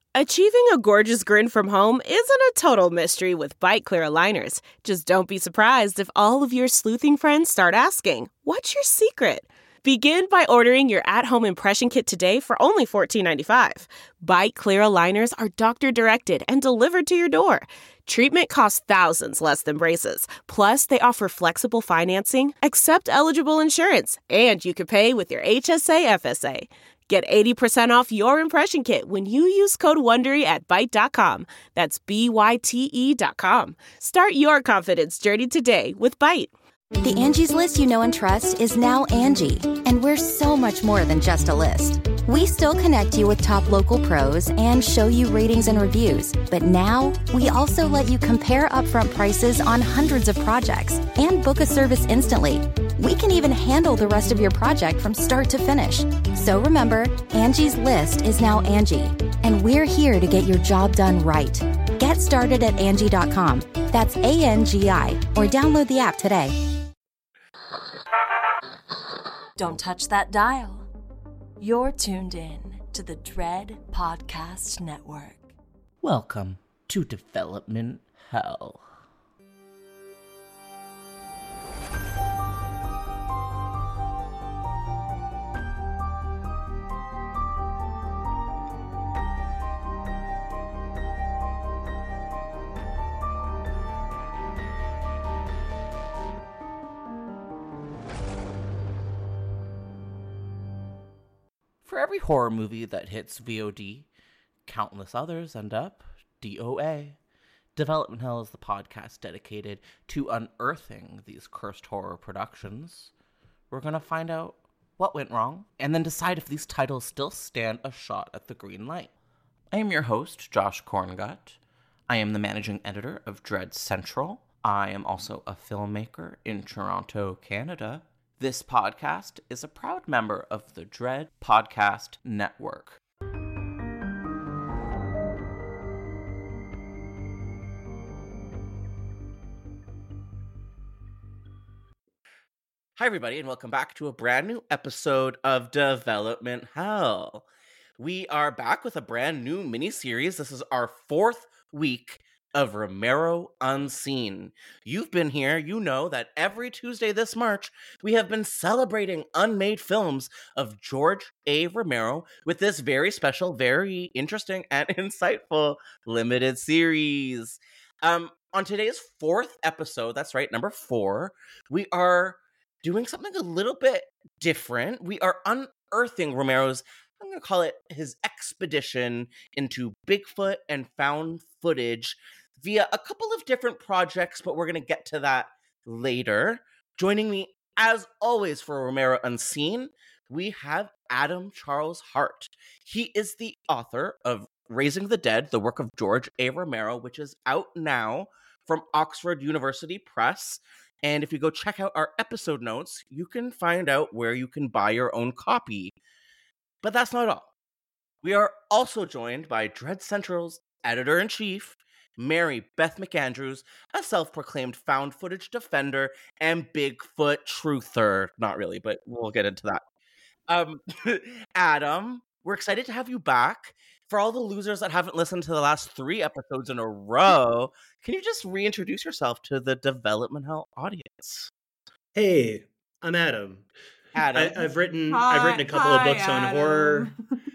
Achieving a gorgeous grin from home isn't a total mystery with Bite Clear aligners. Just don't be surprised if all of your sleuthing friends start asking, "What's your secret?" Begin by ordering your at-home impression kit today for only $14.95. Bite Clear aligners are doctor-directed and delivered to your door. Treatment costs thousands less than braces. Plus, they offer flexible financing, accept eligible insurance, and you can pay with your HSA FSA. Get 80% off your impression kit when you use code WONDERY at Byte.com. That's BYTE.com. Start your confidence journey today with Byte. The Angie's List you know and trust is now Angie, and we're so much more than just a list. We still connect you with top local pros and show you ratings and reviews, but now we also let you compare upfront prices on hundreds of projects and book a service instantly. We can even handle the rest of your project from start to finish. So remember, Angie's List is now Angie, and we're here to get your job done right. Get started at Angie.com. That's ANGI, or download the app today. Don't touch that dial. You're tuned in to the Dread Podcast Network. Welcome to Development Hell. For every horror movie that hits VOD, countless others end up DOA. Development Hell is the podcast dedicated to unearthing these cursed horror productions. We're going to find out what went wrong, and then decide if these titles still stand a shot at the green light. I am your host, Josh Korngut. I am the managing editor of Dread Central. I am also a filmmaker in Toronto, Canada. This podcast is a proud member of the Dread Podcast Network. Hi, everybody, and welcome back to a brand new episode of Development Hell. We are back with a brand new mini-series. This is our fourth week of Romero Unseen. You've been here, you know that every Tuesday this March, we have been celebrating unmade films of George A. Romero with this very special, very interesting, and insightful limited series. On today's fourth episode, that's right, number 4, we are doing something a little bit different. We are unearthing Romero's, I'm going to call it his expedition into Bigfoot and found footage via a couple of different projects, but we're going to get to that later. Joining me, as always, for Romero Unseen, we have Adam Charles Hart. He is the author of Raising the Dead, the work of George A. Romero, which is out now from Oxford University Press. And if you go check out our episode notes, you can find out where you can buy your own copy. But that's not all. We are also joined by Dread Central's editor-in-chief, Mary Beth McAndrews, a self-proclaimed found footage defender and Bigfoot truther. Not really, but we'll get into that. Adam, we're excited to have you back. For all the losers that haven't listened to the last 3 episodes in a row, can you just reintroduce yourself to the Development Hell audience? Hey, I'm Adam. I've written a couple of books on horror.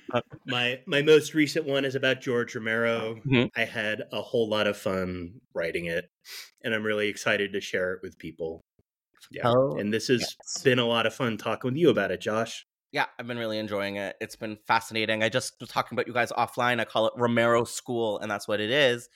My most recent one is about George Romero. Mm-hmm. I had a whole lot of fun writing it, and I'm really excited to share it with people. Yeah, and this has been a lot of fun talking with you about it, Josh. Yeah, I've been really enjoying it. It's been fascinating. I just was talking about you guys offline. I call it Romero School, and that's what it is.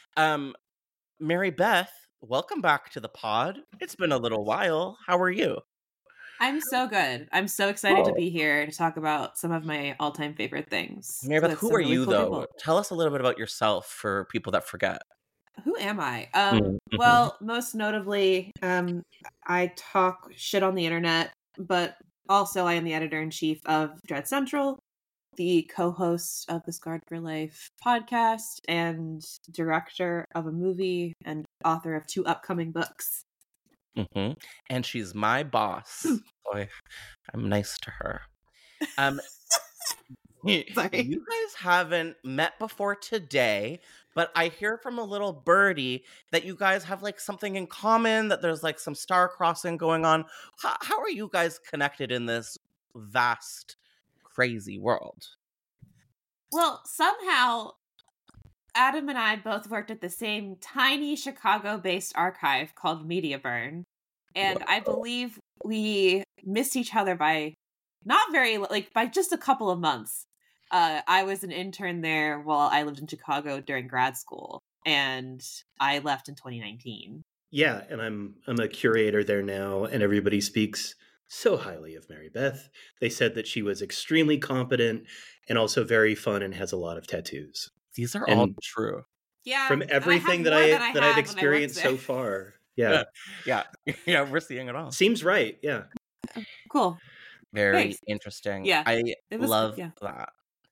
Mary Beth, welcome back to the pod. It's been a little while. How are you? I'm so good. I'm so excited to be here to talk about some of my all-time favorite things. Mary Beth, who are you, though? People. Tell us a little bit about yourself for people that forget. Who am I? Well, most notably, I talk shit on the internet, but also I am the editor-in-chief of Dread Central, the co-host of the Scarred for Life podcast, and director of a movie and author of 2 upcoming books. Mm-hmm. And she's my boss. Boy, I'm nice to her. Sorry. You guys haven't met before today, but I hear from a little birdie that you guys have like something in common, that there's like some star crossing going on. How are you guys connected in this vast, crazy world? Well, somehow Adam and I both worked at the same tiny Chicago-based archive called Mediaburn. And I believe we missed each other by not very, like, by just a couple of months. I was an intern there while I lived in Chicago during grad school, and I left in 2019. Yeah, and I'm a curator there now, and everybody speaks so highly of Mary Beth. They said that she was extremely competent and also very fun and has a lot of tattoos. These are all true. Yeah, from everything that I've experienced so far. Yeah. Yeah, we're seeing it all. Seems right. Yeah. Cool. Very interesting. Yeah. I love that.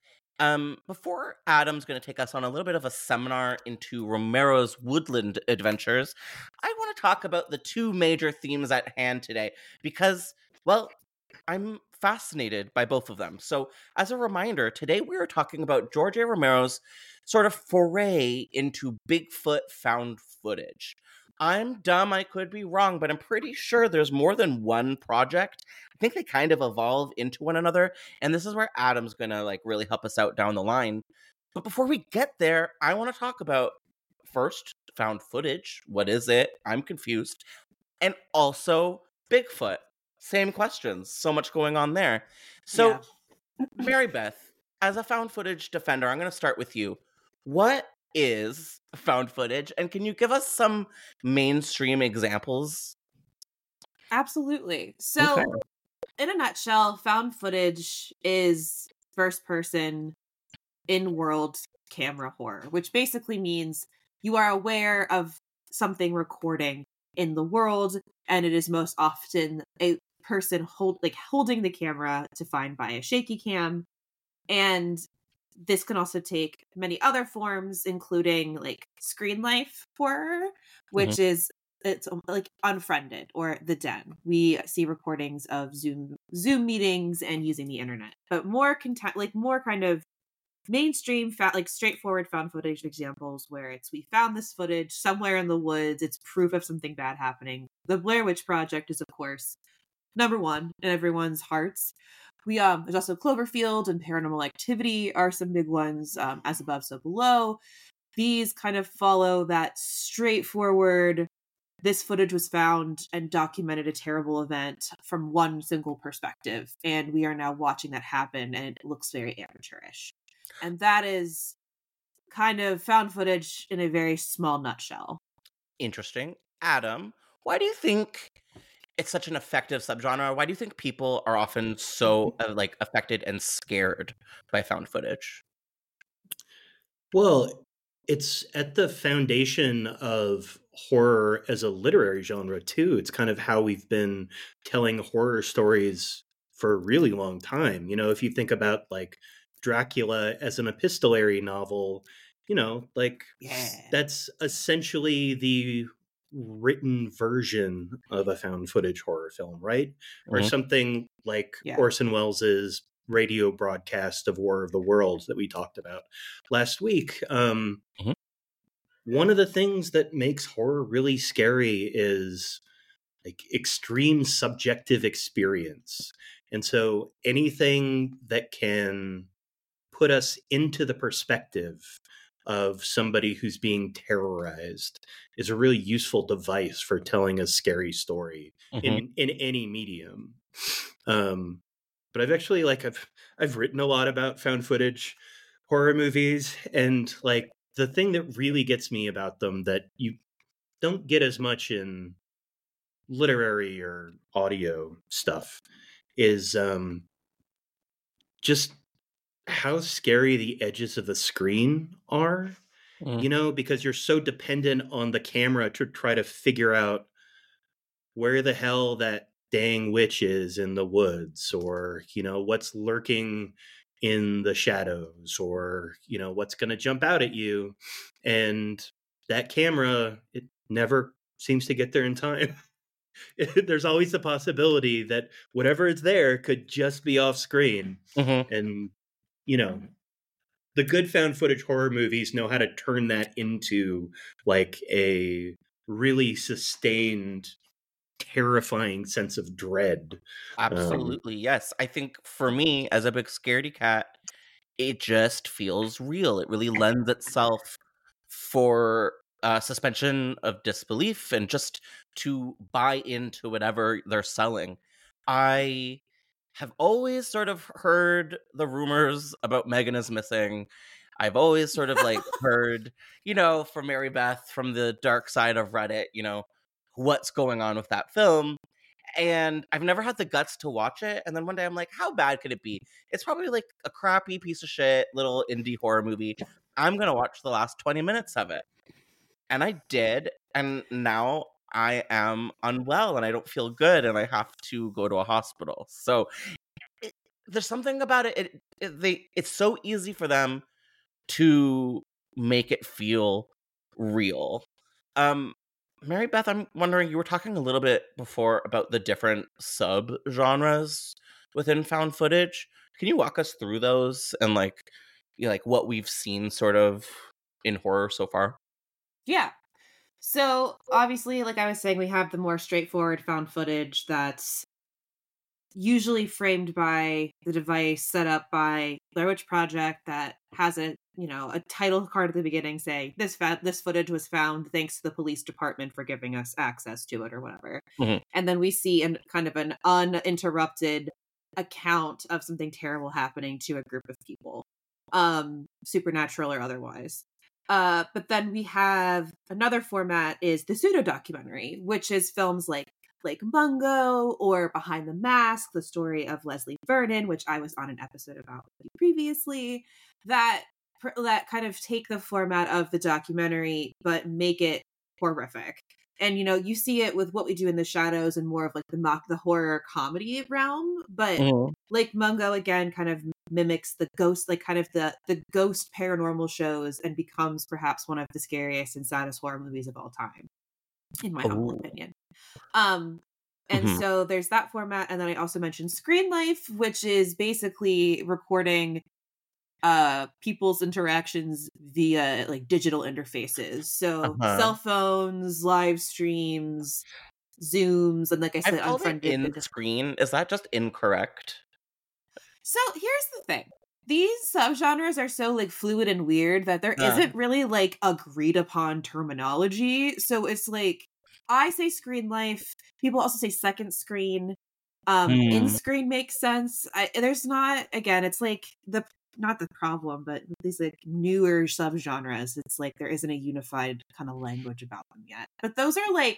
Before Adam's going to take us on a little bit of a seminar into Romero's woodland adventures, I want to talk about the two major themes at hand today because, well, I'm fascinated by both of them. So, as a reminder, today we are talking about George A. Romero's sort of foray into Bigfoot found footage. I'm dumb, I could be wrong, but I'm pretty sure there's more than one project. I think they kind of evolve into one another, and this is where Adam's gonna like really help us out down the line. But before we get there, I want to talk about first found footage. What is it? I'm confused. And also Bigfoot. Same questions. So much going on there. So, Mary Beth, as a found footage defender, I'm going to start with you. What is found footage, and can you give us some mainstream examples? Absolutely. So, in a nutshell, found footage is first-person, in-world camera horror, which basically means you are aware of something recording in the world, and it is most often a person holding the camera to find by a shaky cam. And this can also take many other forms, including like screen life horror, which is it's like Unfriended or The Den. We see recordings of Zoom meetings and using the internet, but more kind of mainstream, straightforward found footage examples where we found this footage somewhere in the woods. It's proof of something bad happening. The Blair Witch Project is, of course, number one in everyone's hearts. There's also Cloverfield and Paranormal Activity are some big ones, As Above, So Below. These kind of follow that straightforward, this footage was found and documented a terrible event from one single perspective, and we are now watching that happen, and it looks very amateurish. And that is kind of found footage in a very small nutshell. Interesting. Adam, why do you think it's such an effective subgenre? Why do you think people are often so affected and scared by found footage? Well, it's at the foundation of horror as a literary genre too. It's kind of how we've been telling horror stories for a really long time. You know, if you think about like Dracula as an epistolary novel, that's essentially the written version of a found footage horror film, right? Or something like Orson Welles's radio broadcast of War of the Worlds that we talked about last week. One of the things that makes horror really scary is like extreme subjective experience. And so anything that can put us into the perspective of somebody who's being terrorized is a really useful device for telling a scary story in any medium. But I've actually I've written a lot about found footage horror movies, and like the thing that really gets me about them that you don't get as much in literary or audio stuff is just how scary the edges of the screen are, because you're so dependent on the camera to try to figure out where the hell that dang witch is in the woods, or, what's lurking in the shadows, or, what's going to jump out at you. And that camera, it never seems to get there in time. There's always the possibility that whatever is there could just be off screen. And you know, the good found footage horror movies know how to turn that into like a really sustained, terrifying sense of dread. Absolutely, yes. I think for me, as a big scaredy cat, it just feels real. It really lends itself for suspension of disbelief and just to buy into whatever they're selling. I have always sort of heard the rumors about Megan is missing. I've always sort of like heard, from Mary Beth from the dark side of Reddit, what's going on with that film. And I've never had the guts to watch it. And then one day I'm like, how bad could it be? It's probably like a crappy piece of shit little indie horror movie. I'm going to watch the last 20 minutes of it. And I did. And now I am unwell and I don't feel good and I have to go to a hospital. So there's something about it. It's so easy for them to make it feel real. Mary Beth, I'm wondering, you were talking a little bit before about the different sub-genres within found footage. Can you walk us through those and like what we've seen sort of in horror so far? Yeah. So obviously, like I was saying, we have the more straightforward found footage that's usually framed by the device set up by Blair Witch Project that has a title card at the beginning saying this footage was found thanks to the police department for giving us access to it or whatever. Mm-hmm. And then we see kind of an uninterrupted account of something terrible happening to a group of people, supernatural or otherwise. But then we have another format is the pseudo documentary, which is films like Mungo or Behind the Mask, the story of Leslie Vernon, which I was on an episode about previously, that kind of take the format of the documentary but make it horrific. And you see it with What We Do in the Shadows and more of like the horror comedy realm, but like Mungo again kind of mimics the ghost, like kind of the ghost paranormal shows, and becomes perhaps one of the scariest and saddest horror movies of all time, in my humble opinion. And so there's that format, and then I also mentioned Screen Life, which is basically recording people's interactions via like digital interfaces. So cell phones, live streams, Zooms, and like I said, unfriended in screen. Is that just incorrect? So here's the thing. These subgenres are so like fluid and weird that there isn't really like agreed upon terminology. So it's like I say Screen Life. People also say second screen. In screen makes sense. There's not, again, it's like not the problem, but these like newer subgenres, it's like there isn't a unified kind of language about them yet. But those are like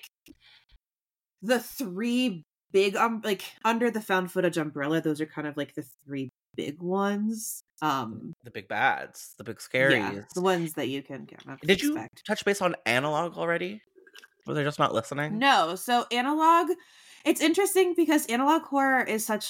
the three big like under the found footage umbrella, those are kind of like the three big ones. The big bads, the big scaries. Yeah, the ones that you can Did you touch base on Analog already? Were they just not listening? No. So Analog, it's interesting because analog horror is such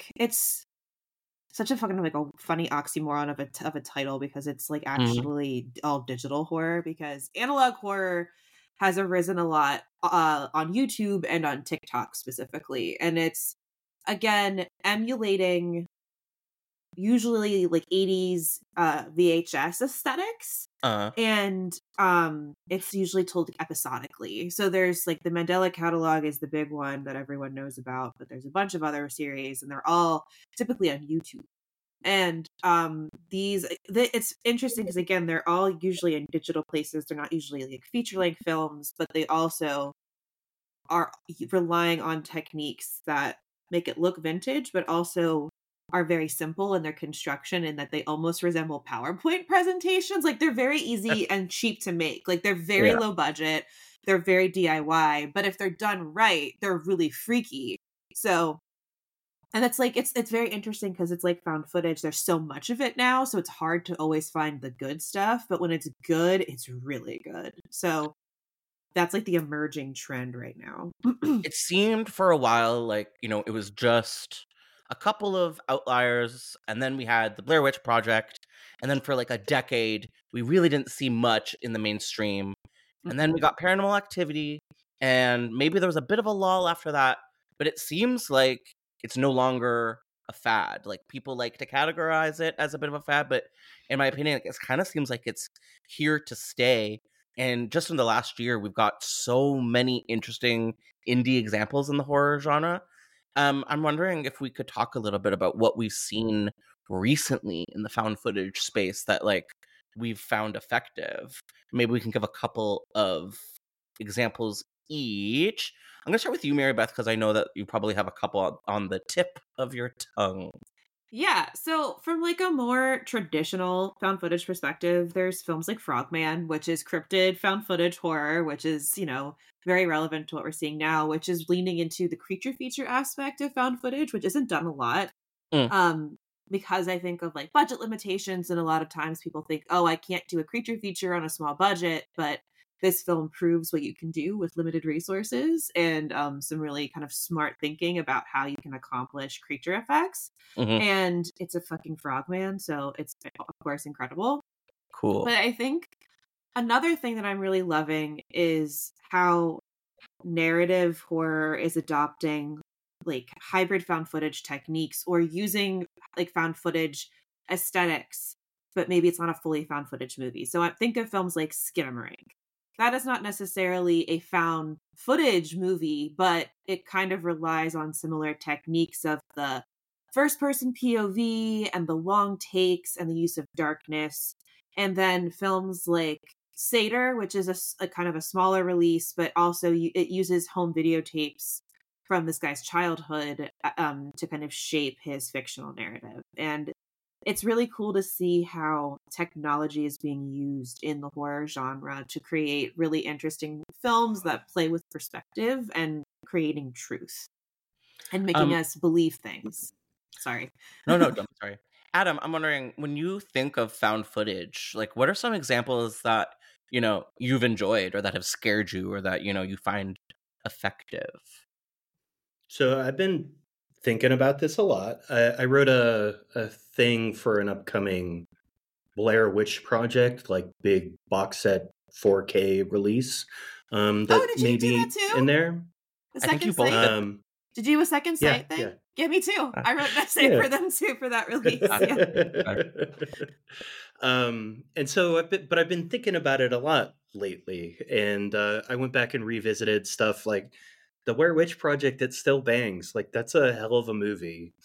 a fucking like a funny oxymoron of a title, because it's like actually all digital horror, because analog horror has arisen a lot on YouTube and on TikTok specifically, and it's again emulating usually like 80s VHS aesthetics, and it's usually told episodically. So there's like the Mandela Catalog is the big one that everyone knows about, but there's a bunch of other series, and they're all typically on YouTube. And it's interesting because again, they're all usually in digital places. They're not usually like feature-length films, but they also are relying on techniques that make it look vintage, but also are very simple in their construction, and that they almost resemble PowerPoint presentations. Like they're very easy and cheap to make. Like they're very low budget. They're very DIY, but if they're done right, they're really freaky. So, and it's like, it's very interesting because it's like found footage. There's so much of it now, so it's hard to always find the good stuff, but when it's good, it's really good. So that's like the emerging trend right now. It seemed for a while like, it was just a couple of outliers, and then we had the Blair Witch Project, and then for like a decade we really didn't see much in the mainstream, and then we got Paranormal Activity, and maybe there was a bit of a lull after that, but it seems like it's no longer a a fad. Like, people like to categorize it as a bit of a fad, but in my opinion, it kind of seems like it's here to stay. And just in the last year, we've got so many interesting indie examples in the horror genre. I'm wondering if we could talk a little bit about what we've seen recently in the found footage space that, like, we've found effective. Maybe we can give a couple of examples each. I'm going to start with you, Mary Beth, because I know that you probably have a couple on the tip of your tongue. Yeah, so from like a more traditional found footage perspective, there's films like Frogman, which is cryptid found footage horror, which is, you know, very relevant to what we're seeing now, which is leaning into the creature feature aspect of found footage, which isn't done a lot. Because I think of like budget limitations, and a lot of times people think, oh, I can't do a creature feature on a small budget, but this film proves what you can do with limited resources, and some really kind of smart thinking about how you can accomplish creature effects. And it's a fucking Frogman, so it's of course incredible. Cool. But I think another thing that I'm really loving is how narrative horror is adopting like hybrid found footage techniques, or using like found footage aesthetics, but maybe it's not a fully found footage movie. So I think of films like Skinamarink. That is not necessarily a found footage movie, but it kind of relies on similar techniques of the first person POV and the long takes and the use of darkness. And then films like Seder, which is a kind of a smaller release, but also it uses home videotapes from this guy's childhood to kind of shape his fictional narrative. And it's really cool to see how technology is being used in the horror genre to create really interesting films that play with perspective and creating truth and making us believe things. Sorry. No, I'm sorry. Adam, I'm wondering, when you think of found footage, like, what are some examples that, you know, you've enjoyed or that have scared you or that, you know, you find effective? So I've been thinking about this a lot. I wrote a thing for an upcoming Blair Witch Project, like big box set 4K release. Did you do that too? In there. I think you both did. Did you do a second site thing? Yeah, me too. I wrote an essay for them too for that release. And so I've been thinking about it a lot lately, and I went back and revisited stuff like the Blair Witch Project. It still bangs. Like, that's a hell of a movie.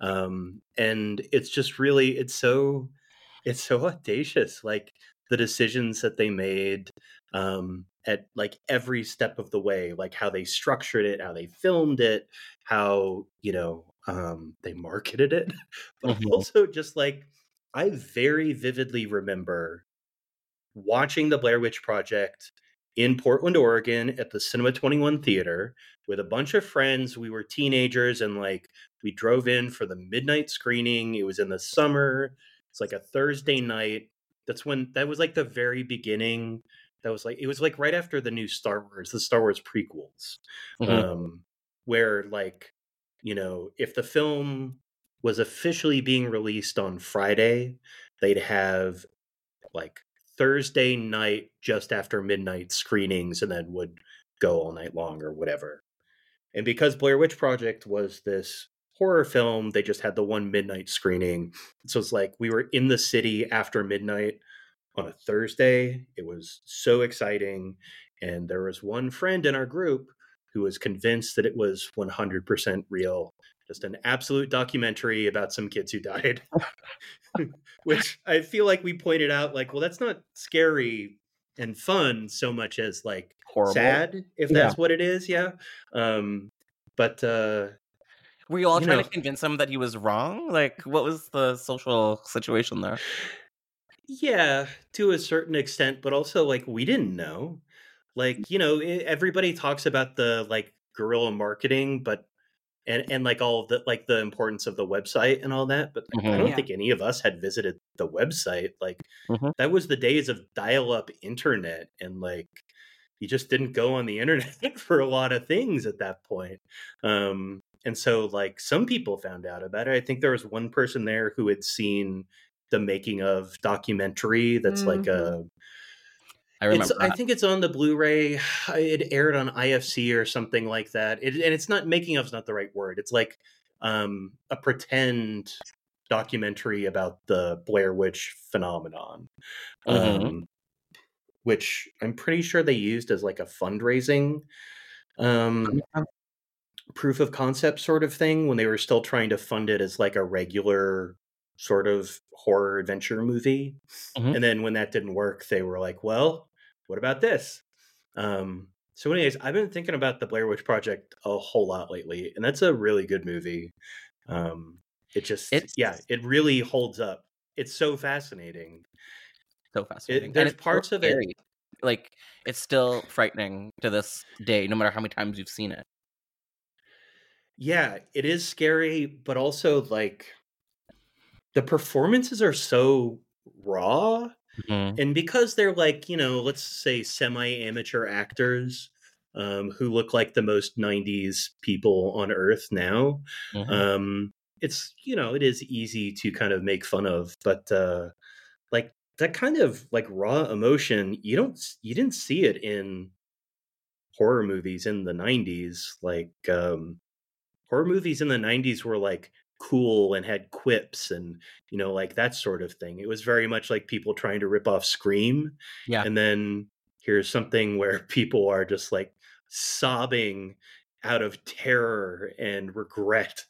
And it's just really, it's so audacious. Like, the decisions that they made at like every step of the way, like how they structured it, how they filmed it, how, you know, they marketed it, but also just like, I very vividly remember watching the Blair Witch Project in Portland, Oregon at the Cinema 21 Theater with a bunch of friends. We were teenagers, and like, we drove in for the midnight screening. It was in the summer. It's like a Thursday night. That was like the very beginning. It was like right after the new Star Wars prequels, where, like, you know, if the film was officially being released on Friday, they'd have like Thursday night just after midnight screenings, and then would go all night long or whatever. And because Blair Witch Project was this horror film, they just had the one midnight screening. So it's like, we were in the city after midnight on a Thursday. It was so exciting. And there was one friend in our group who was convinced that it was 100% real. Just an absolute documentary about some kids who died. Which I feel like we pointed out, like, well, that's not scary and fun so much as like horrible, sad, if that's what it is. Yeah. But were you all trying to convince him that he was wrong? Like, what was the social situation there? Yeah, to a certain extent, but also, like, we didn't know. Like, you know, everybody talks about the like guerrilla marketing, but and like all of the, like, the importance of the website and all that, but I don't think any of us had visited the website. Like, that was the days of dial-up internet, and like, you just didn't go on the internet for a lot of things at that point. And so, like, some people found out about it. I think there was one person there who had seen the making of documentary that's like a... I remember I think it's on the Blu-ray. It aired on IFC or something like that. And it's not, making of's not the right word. It's like a pretend documentary about the Blair Witch phenomenon, which I'm pretty sure they used as like a fundraising proof of concept sort of thing when they were still trying to fund it as like a regular sort of horror adventure movie. And then when that didn't work, they were like, well, what about this? So anyways, I've been thinking about the Blair Witch Project a whole lot lately, and that's a really good movie. It really holds up. It's so fascinating. There's parts of it. Like, it's still frightening to this day, no matter how many times you've seen it. Yeah, it is scary, but also like the performances are so raw. And because they're like, let's say semi-amateur actors who look like the most 90s people on Earth now, it's, it is easy to kind of make fun of. But like that kind of like raw emotion, you didn't see it in horror movies in the 90s. Like horror movies in the 90s were like cool and had quips and like that sort of thing. It was very much like people trying to rip off Scream. Yeah. And then here's something where people are just like sobbing out of terror and regret.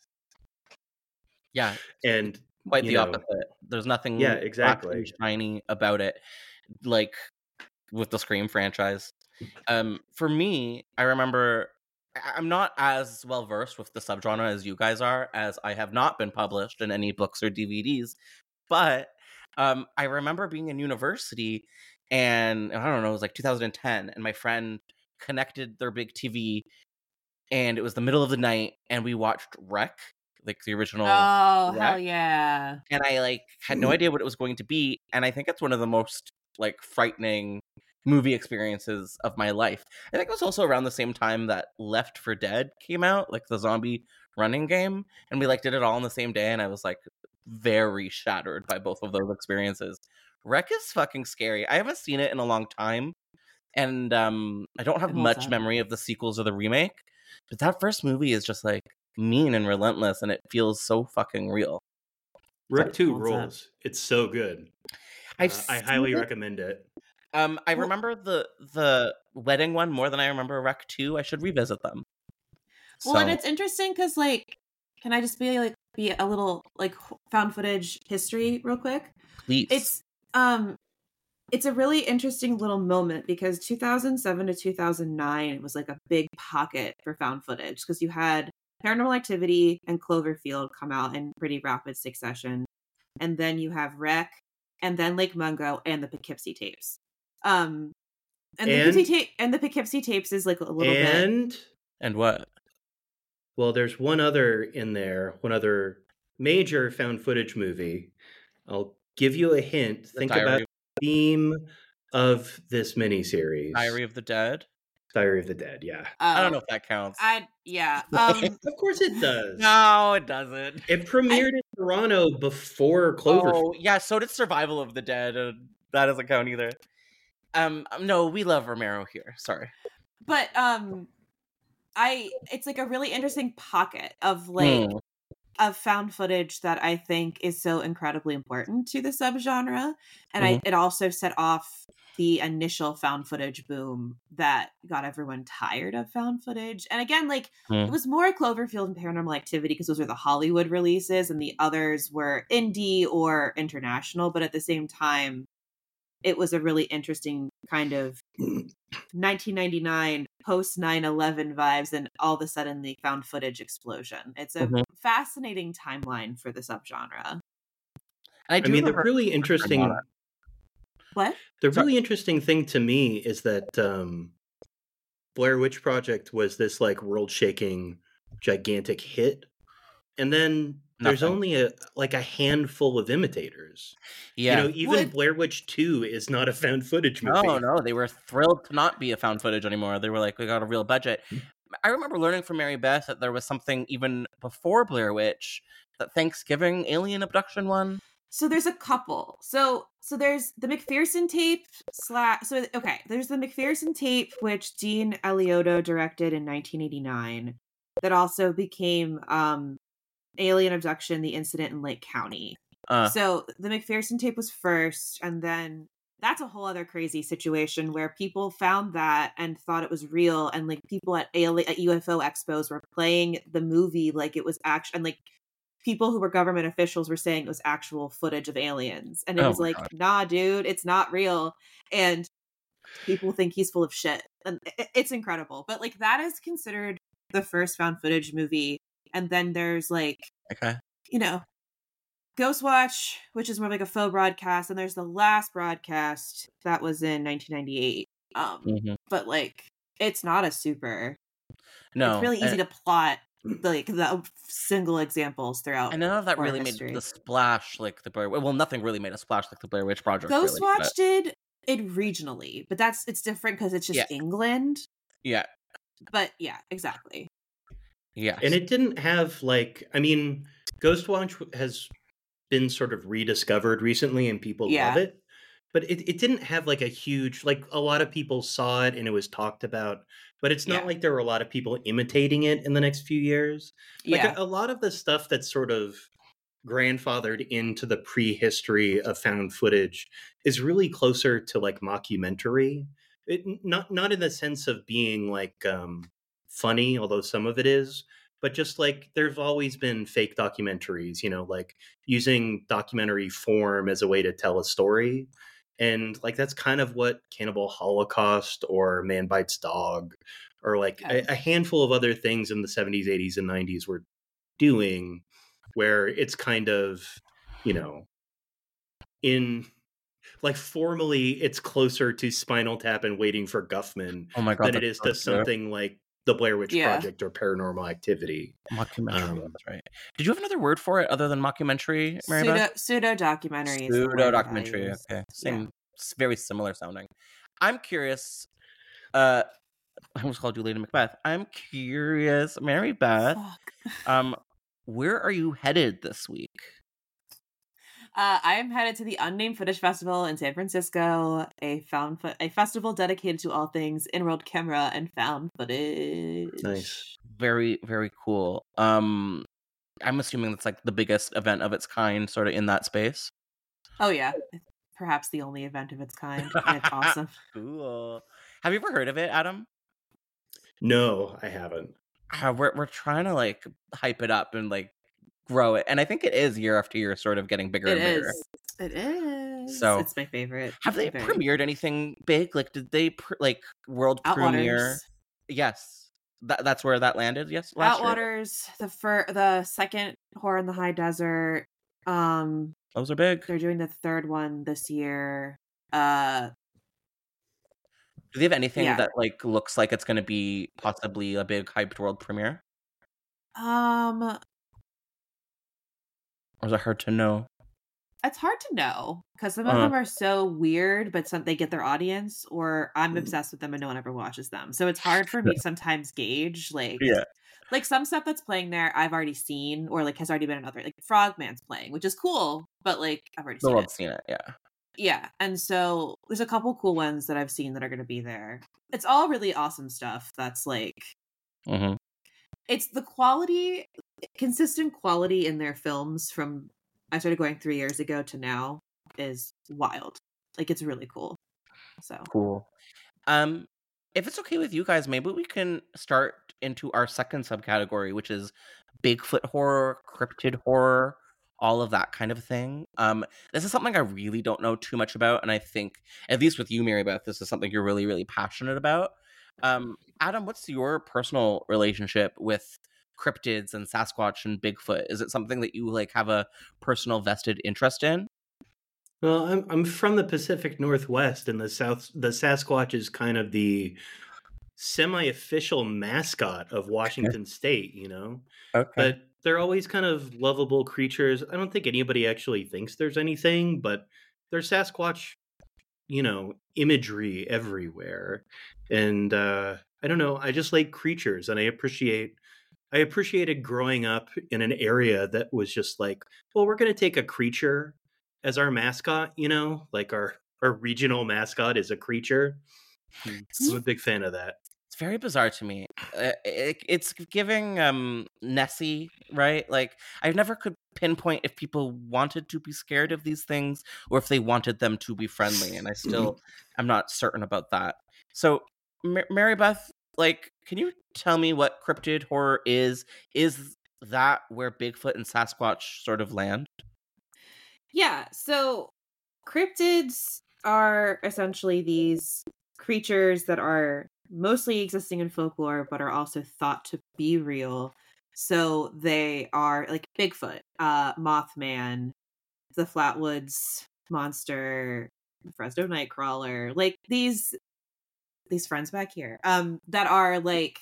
Yeah. And quite the opposite. There's nothing exactly shiny about it, like with the Scream franchise. For me, I remember I'm not as well versed with the subgenre as you guys are, as I have not been published in any books or DVDs. But I remember being in university, and I don't know, it was like 2010, and my friend connected their big TV, and it was the middle of the night, and we watched Wreck, like the original. Oh, Wreck. hell yeah! And I like had no idea what it was going to be, and I think it's one of the most like frightening movie experiences of my life. I think it was also around the same time that Left 4 Dead came out, like the zombie running game, and we like did it all on the same day, and I was like very shattered by both of those experiences. Wreck is fucking scary. I haven't seen it in a long time, and I don't have much memory of the sequels or the remake, but that first movie is just like mean and relentless, and it feels so fucking real. Wreck 2 rules. It's so good. I highly recommend it. I remember the wedding one more than I remember Wreck 2. I should revisit them. Well, and it's interesting because, like, can I just be a little like found footage history real quick? Please. It's a really interesting little moment because 2007 to 2009 was like a big pocket for found footage because you had Paranormal Activity and Cloverfield come out in pretty rapid succession, and then you have Wreck, and then Lake Mungo and the Poughkeepsie tapes. The Poughkeepsie tapes is like a little bit. And what? Well, there's one other in there, one other major found footage movie. I'll give you a hint. Think about the theme of this miniseries. Diary of the Dead? Diary of the Dead, yeah. I don't know if that counts. Of course it does. No, it doesn't. It premiered in Toronto before Cloverfield. Oh, yeah, so did Survival of the Dead. That doesn't count either. No, we love Romero here. Sorry. But it's like a really interesting pocket of like of found footage that I think is so incredibly important to the subgenre, and it also set off the initial found footage boom that got everyone tired of found footage. And again, like it was more Cloverfield and Paranormal Activity because those were the Hollywood releases, and the others were indie or international. But at the same time, it was a really interesting kind of 1999 post 9/11 vibes, and all of a sudden the found footage explosion. It's a fascinating timeline for the subgenre. I mean, the really interesting. What? The really interesting thing to me is that Blair Witch Project was this like world-shaking, gigantic hit, and then there's only a handful of imitators. Yeah, even Blair Witch 2 is not a found footage movie. No, they were thrilled to not be a found footage anymore. They were like, we got a real budget. I remember learning from Mary Beth that there was something even before Blair Witch, that Thanksgiving alien abduction one. So there's a couple. So there's the McPherson tape there's the McPherson tape, which Dean Eliotto directed in 1989, that also became alien abduction, the incident in Lake County. So the McPherson tape was first, and then that's a whole other crazy situation where people found that and thought it was real, and like people at UFO expos were playing the movie like it was actually, and like people who were government officials were saying it was actual footage of aliens, and it was like, God. Nah, dude, it's not real, and people think he's full of shit, and it's incredible. But like that is considered the first found footage movie, and then there's like, you know, Ghostwatch, which is more like a faux broadcast, and there's the last broadcast that was in 1998. But like, it's not a super. No, it's really easy to plot like the single examples throughout. And none of that really made the splash like the Blair. Well, nothing really made a splash like the Blair Witch Project. Ghostwatch did it regionally, but it's different because it's just England. Yeah. But yeah, exactly. Yeah, and it didn't have like, I mean, Ghostwatch has been sort of rediscovered recently and people love it, but it didn't have like a huge, like a lot of people saw it and it was talked about, but it's not like there were a lot of people imitating it in the next few years. Like a lot of the stuff that's sort of grandfathered into the prehistory of found footage is really closer to like mockumentary. It not in the sense of being like funny, although some of it is, but just like there's always been fake documentaries, you know, like using documentary form as a way to tell a story. And like that's kind of what Cannibal Holocaust or Man Bites Dog or like a handful of other things in the 70s, 80s, and 90s were doing, where it's kind of, you know, in like formally it's closer to Spinal Tap and Waiting for Guffman than it is to something like the Blair Witch Project or Paranormal Activity. Mockumentary, that's right. Did you have another word for it other than mockumentary, Maribeth? Pseudo-documentary. Pseudo-documentary, okay. Same, very similar sounding. I'm curious, I almost called you Lady Macbeth. I'm curious, Maribeth, where are you headed this week? I am headed to the Unnamed Footage Festival in San Francisco, a festival dedicated to all things in-world camera and found footage. Nice. Very, very cool. I'm assuming that's like the biggest event of its kind sort of in that space. Oh yeah. Perhaps the only event of its kind. And it's awesome. Cool. Have you ever heard of it, Adam? No, I haven't. We're trying to like hype it up and like grow it, and I think it is year after year sort of getting bigger and bigger. It is. So it's my favorite. Have they premiered anything big? Like, did they like world premiere? Yes, that's where that landed. Yes, Outwaters, the second Horror in the High Desert. Those are big. They're doing the third one this year. Do they have anything that like looks like it's going to be possibly a big hyped world premiere? Or is it hard to know? It's hard to know because some of them are so weird, but they get their audience, or I'm obsessed with them and no one ever watches them. So it's hard for me to sometimes gauge, like, like some stuff that's playing there I've already seen, or like has already been another, like Frogman's playing, which is cool, but like I've already seen it. Yeah. And so there's a couple cool ones that I've seen that are going to be there. It's all really awesome stuff. That's like, it's the quality, consistent quality in their films from I started going 3 years ago to now is wild. Like it's really cool. So cool. If it's okay with you guys, maybe we can start into our second subcategory, which is Bigfoot horror, cryptid horror, all of that kind of thing. This is something I really don't know too much about, and I think, at least with you, Maribeth, this is something you're really, really passionate about. Adam, what's your personal relationship with cryptids and Sasquatch and Bigfoot? Is it something that you like have a personal vested interest in? Well, I'm from the Pacific Northwest, and the Sasquatch is kind of the semi-official mascot of Washington State, you know? But they're always kind of lovable creatures. I don't think anybody actually thinks there's anything, but there's Sasquatch, you know, imagery everywhere. And I don't know, I just like creatures, and I appreciated growing up in an area that was just like, well, we're going to take a creature as our mascot, you know, like our regional mascot is a creature. I'm a big fan of that. It's very bizarre to me. It's giving Nessie, right? Like, I never could pinpoint if people wanted to be scared of these things or if they wanted them to be friendly, and I'm not certain about that. So, Mary Beth, like, can you tell me what cryptid horror is? Is that where Bigfoot and Sasquatch sort of land? Yeah, so cryptids are essentially these creatures that are mostly existing in folklore but are also thought to be real. So they are like Bigfoot, Mothman, the Flatwoods Monster, Fresno Nightcrawler, like these friends back here that are like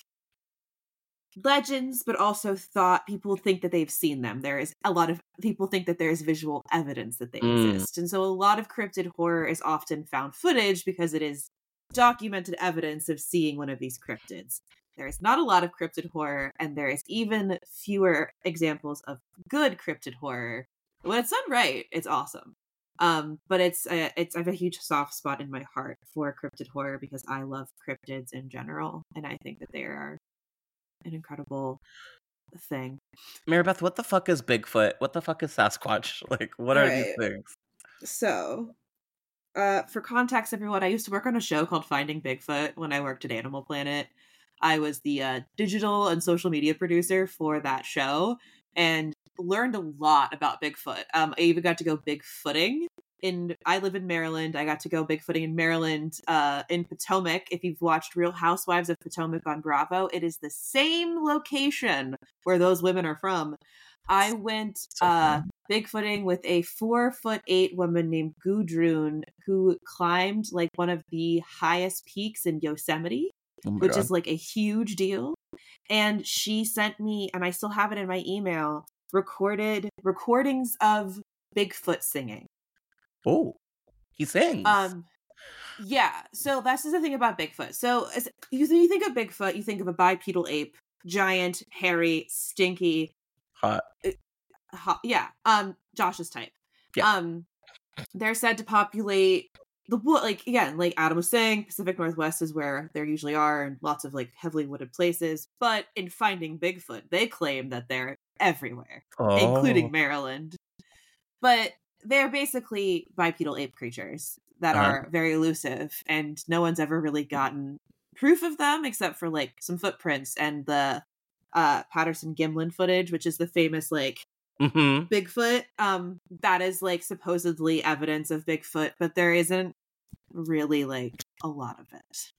legends, but also people think that they've seen them. There is a lot of people think that there's visual evidence that they exist. And so a lot of cryptid horror is often found footage because it is documented evidence of seeing one of these cryptids. There is not a lot of cryptid horror, and there is even fewer examples of good cryptid horror. When it's done right, it's awesome. But I have a huge soft spot in my heart for cryptid horror because I love cryptids in general, and I think that they are an incredible thing. Mary Beth, what the fuck is Bigfoot? What the fuck is Sasquatch? Like, what are these things? So, for context, everyone, I used to work on a show called Finding Bigfoot when I worked at Animal Planet. I was the digital and social media producer for that show and learned a lot about Bigfoot. I even got to go Bigfooting. I live in Maryland. I got to go Bigfooting in Maryland, in Potomac. If you've watched Real Housewives of Potomac on Bravo, it is the same location where those women are from. I went Bigfooting with a 4'8" woman named Gudrun who climbed like one of the highest peaks in Yosemite, which is like a huge deal. And she sent me, and I still have it in my email, recordings of Bigfoot singing. Oh, he sings. Yeah. So that's the thing about Bigfoot. So you think of Bigfoot, you think of a bipedal ape, giant, hairy, stinky, hot. Yeah. Josh's type. Yeah. They're said to populate the wood. Like again, like Adam was saying, Pacific Northwest is where there usually are, and lots of like heavily wooded places. But in Finding Bigfoot, they claim that they're everywhere, including Maryland. But they're basically bipedal ape creatures that are very elusive, and no one's ever really gotten proof of them except for like some footprints and the Patterson-Gimlin footage, which is the famous like Bigfoot. That is like supposedly evidence of Bigfoot, but there isn't really like a lot of it.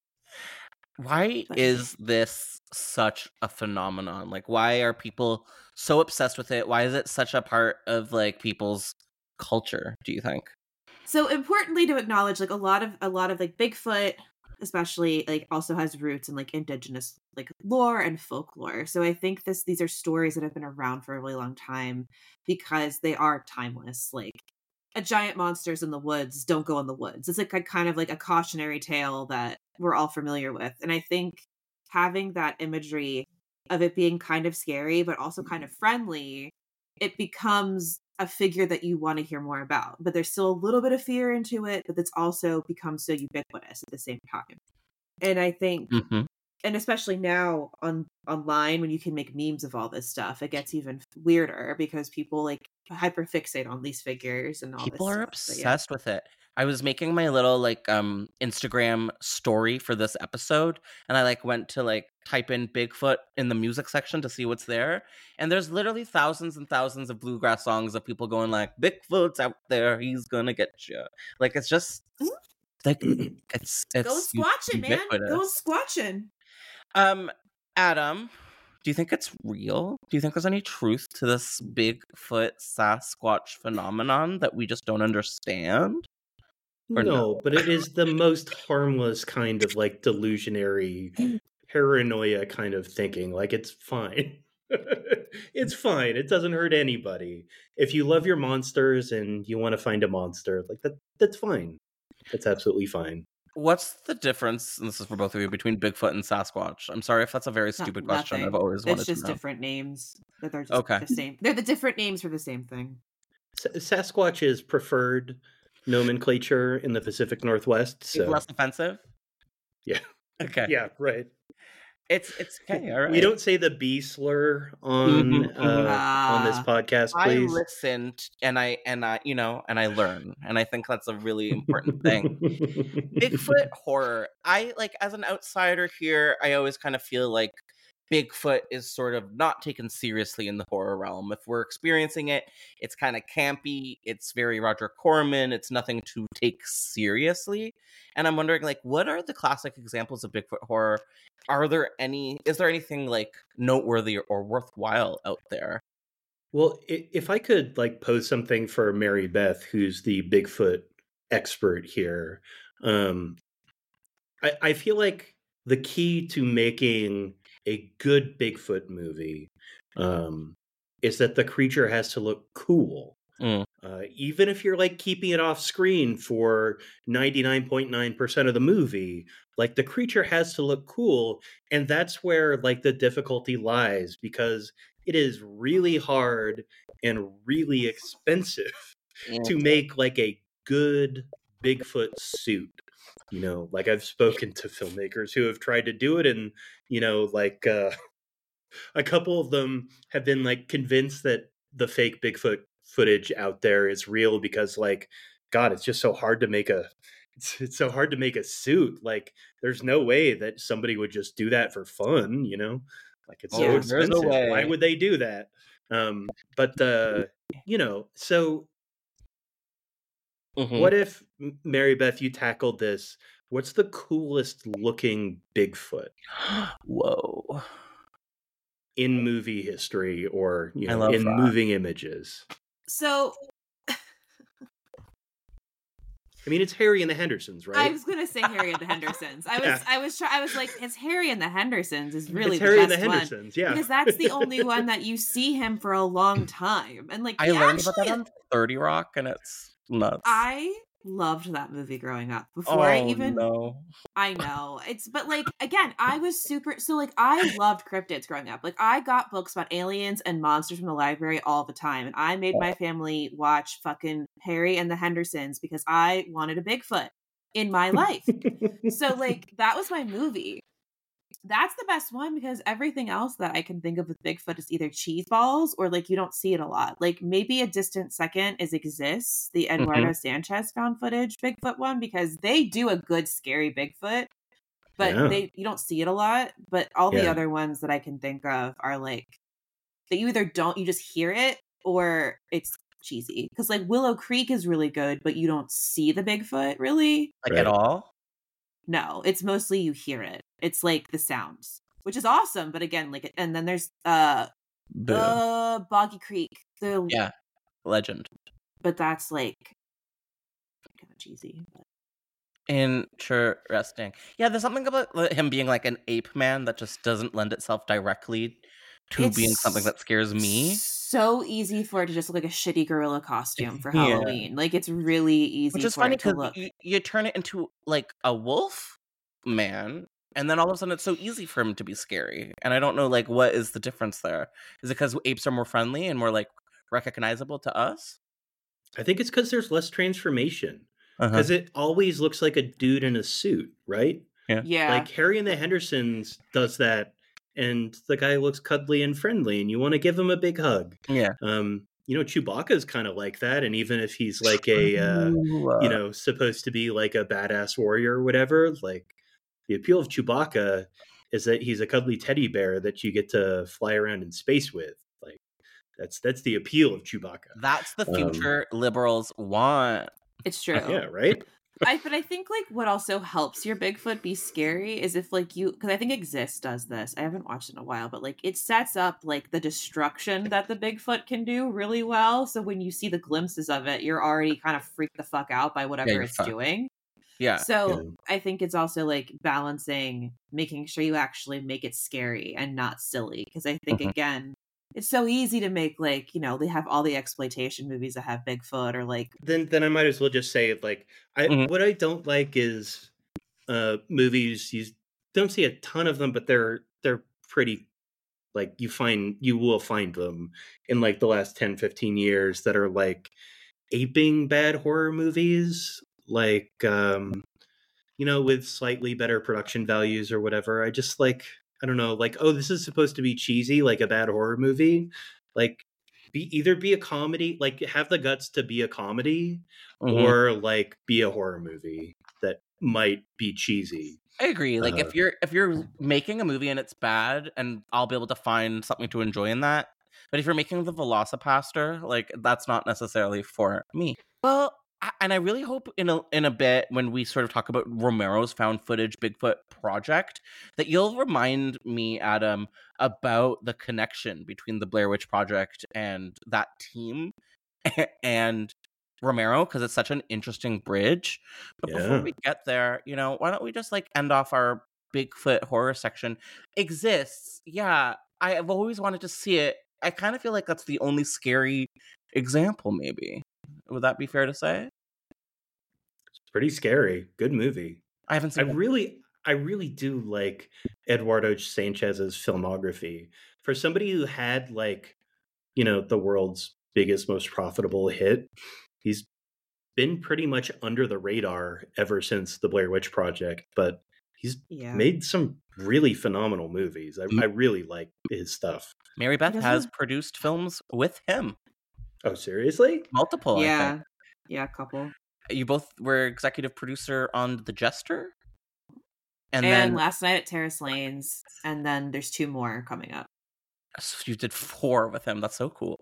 Why is this such a phenomenon? Like, why are people so obsessed with it? Why is it such a part of like people's culture, do you think? So importantly to acknowledge, like a lot of like Bigfoot especially like also has roots in like indigenous like lore and folklore. So I think these are stories that have been around for a really long time because they are timeless. Like a giant monster's in the woods, don't go in the woods. It's like a kind of like a cautionary tale that we're all familiar with. And I think having that imagery of it being kind of scary but also kind of friendly, it becomes a figure that you want to hear more about, but there's still a little bit of fear into it, but it's also become so ubiquitous at the same time. And I think, and especially now online, when you can make memes of all this stuff, it gets even weirder because people like hyperfixate on these figures and all people this are stuff. obsessed with it. I was making my little like Instagram story for this episode, and I like went to like type in Bigfoot in the music section to see what's there, and there's literally thousands and thousands of bluegrass songs of people going like, Bigfoot's out there, he's gonna get you. Like it's just like it's go squatching, man. Go squatching. Adam, do you think it's real? Do you think there's any truth to this Bigfoot Sasquatch phenomenon that we just don't understand? No, but it is the most harmless kind of like delusionary paranoia kind of thinking. Like it's fine. It's fine. It doesn't hurt anybody. If you love your monsters and you want to find a monster, like that's fine. That's absolutely fine. What's the difference, and this is for both of you, between Bigfoot and Sasquatch? I'm sorry if that's a very stupid question. I've always wanted to know. It's just different names. That they're just the same. They're the different names for the same thing. Sasquatch is preferred nomenclature in the Pacific Northwest. So less offensive? Yeah. Okay. Yeah, right. It's okay. All right. We don't say the B slur on this podcast, please. I listened and I learn, and I think that's a really important thing. Bigfoot horror. I like, as an outsider here, I always kind of feel like Bigfoot is sort of not taken seriously in the horror realm. If we're experiencing it, it's kind of campy. It's very Roger Corman. It's nothing to take seriously. And I'm wondering, like, what are the classic examples of Bigfoot horror? Is there anything like noteworthy or worthwhile out there? Well, if I could like pose something for Mary Beth, who's the Bigfoot expert here, I feel like the key to making a good Bigfoot movie is that the creature has to look cool. Even if you're like keeping it off screen for 99.9% of the movie, like the creature has to look cool. And that's where like the difficulty lies, because it is really hard and really expensive to make like a good Bigfoot suit. You know, like I've spoken to filmmakers who have tried to do it, and, you know, like a couple of them have been like convinced that the fake Bigfoot footage out there is real because, like, God, it's just so hard to make it's so hard to make a suit. Like, there's no way that somebody would just do that for fun, you know? Like, it's so expensive. No way. Why would they do that? You know, so what if, Mary Beth, you tackled this? What's the coolest looking Bigfoot? Whoa. In movie history, or, you know, in moving images? So, I mean, it's Harry and the Hendersons, right? I was gonna say Harry and the Hendersons. I was like, it's Harry and the Hendersons is really it's Harry and the best Hendersons, one, because that's the only one that you see him for a long time. And like, I learned about that on 30 Rock, and it's nuts. I loved that movie growing up before I know it's, but like, again, I was I loved cryptids growing up. Like, I got books about aliens and monsters from the library all the time, and I made my family watch fucking Harry and the Hendersons because I wanted a Bigfoot in my life. So like, that was my movie. That's the best one, because everything else that I can think of with Bigfoot is either cheese balls or like you don't see it a lot. Like, maybe A Distant Second exists, the Eduardo Sanchez found footage Bigfoot one, because they do a good scary Bigfoot, but you don't see it a lot. But all the other ones that I can think of are like, that you either you just hear it, or it's cheesy. Because like Willow Creek is really good, but you don't see the Bigfoot really, like, at all. No, it's mostly you hear it. It's like the sounds, which is awesome. But again, like, and then there's Boggy Creek, legend. But that's like kind of cheesy. But... Interesting. Yeah, there's something about him being like an ape man that just doesn't lend itself directly to being something that scares me. So easy for it to just look like a shitty gorilla costume for Halloween. Like, it's really easy. Which is funny, because you turn it into like a wolf man, and then all of a sudden it's so easy for him to be scary. And I don't know, like, what is the difference there? Is it because apes are more friendly and more like recognizable to us? I think it's because there's less transformation. Because it always looks like a dude in a suit, right? Yeah. Like Harry and the Hendersons does that, and the guy looks cuddly and friendly, and you want to give him a big hug. Yeah. You know, Chewbacca's kind of like that, and even if he's like a, you know, supposed to be like a badass warrior or whatever, like, the appeal of Chewbacca is that he's a cuddly teddy bear that you get to fly around in space with. Like, that's the appeal of Chewbacca. That's the future liberals want. It's true. Yeah, right? But I think like what also helps your Bigfoot be scary is if like because I think Exist does this. I haven't watched it in a while, but like it sets up like the destruction that the Bigfoot can do really well. So when you see the glimpses of it, you're already kind of freaked the fuck out by whatever it's doing. Yeah. So I think it's also like balancing, making sure you actually make it scary and not silly. Because I think again, it's so easy to make, like, you know, they have all the exploitation movies that have Bigfoot, or like. Then I might as well just say it. Like, what I don't like is movies. You don't see a ton of them, but they're pretty. Like, you will find them in like the last 10, 15 years that are like aping bad horror movies. Like, you with slightly better production values or whatever. I just like, I don't know, like, oh, this is supposed to be cheesy, like a bad horror movie. Like, be a comedy, like have the guts to be a comedy, or like be a horror movie that might be cheesy. I agree. Like if you're making a movie and it's bad, and I'll be able to find something to enjoy in that. But if you're making the Velocipaster, like that's not necessarily for me. Well, and I really hope in a bit when we sort of talk about Romero's found footage Bigfoot project that you'll remind me, Adam, about the connection between the Blair Witch Project and that team and Romero, because it's such an interesting bridge. But before we get there, why don't we just like end off our Bigfoot horror section? Exists. Yeah, I've always wanted to see it. I kind of feel like that's the only scary example, maybe. Would that be fair to say? It's pretty scary. Good movie. I haven't seen it. I really do like Eduardo Sanchez's filmography. For somebody who had like, the world's biggest, most profitable hit, he's been pretty much under the radar ever since the Blair Witch Project, but he's made some really phenomenal movies. I really like his stuff. Mary Beth has produced films with him. Oh, seriously? Multiple, yeah. I think. Yeah, a couple. You both were executive producer on The Jester? And then Last Night at Terrace Lanes, and then there's 2 more coming up. So you did 4 with him. That's so cool.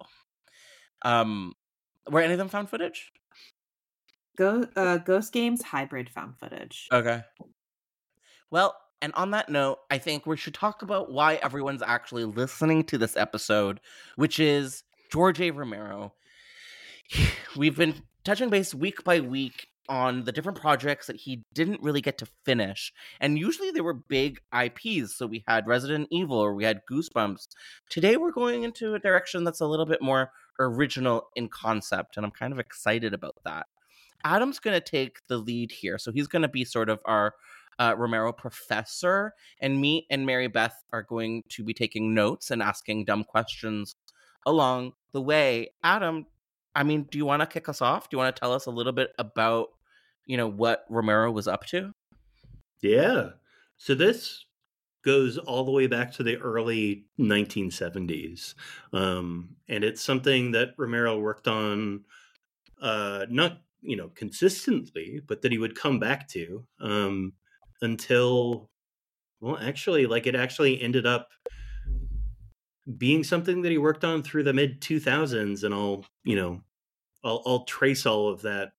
Were any of them found footage? Ghost Games hybrid found footage. Okay. Well, and on that note, I think we should talk about why everyone's actually listening to this episode, which is George A. Romero. We've been touching base week by week on the different projects that he didn't really get to finish. And usually they were big IPs. So we had Resident Evil or we had Goosebumps. Today we're going into a direction that's a little bit more original in concept. And I'm kind of excited about that. Adam's going to take the lead here. So he's going to be sort of our Romero professor. And me and Mary Beth are going to be taking notes and asking dumb questions along the way. Adam, do you want to kick us off? Do you want to tell us a little bit about, what Romero was up to? Yeah. So this goes all the way back to the early 1970s. And it's something that Romero worked on, not, consistently, but that he would come back to until, it actually ended up being something that he worked on through the mid 2000s. And I'll trace all of that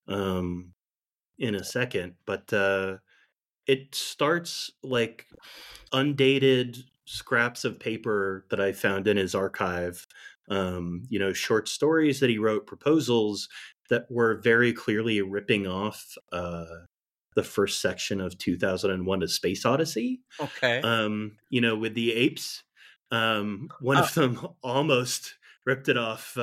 in a second, but it starts like undated scraps of paper that I found in his archive, short stories that he wrote, proposals that were very clearly ripping off the first section of 2001: A Space Odyssey. Okay. With the apes, one of them almost ripped it off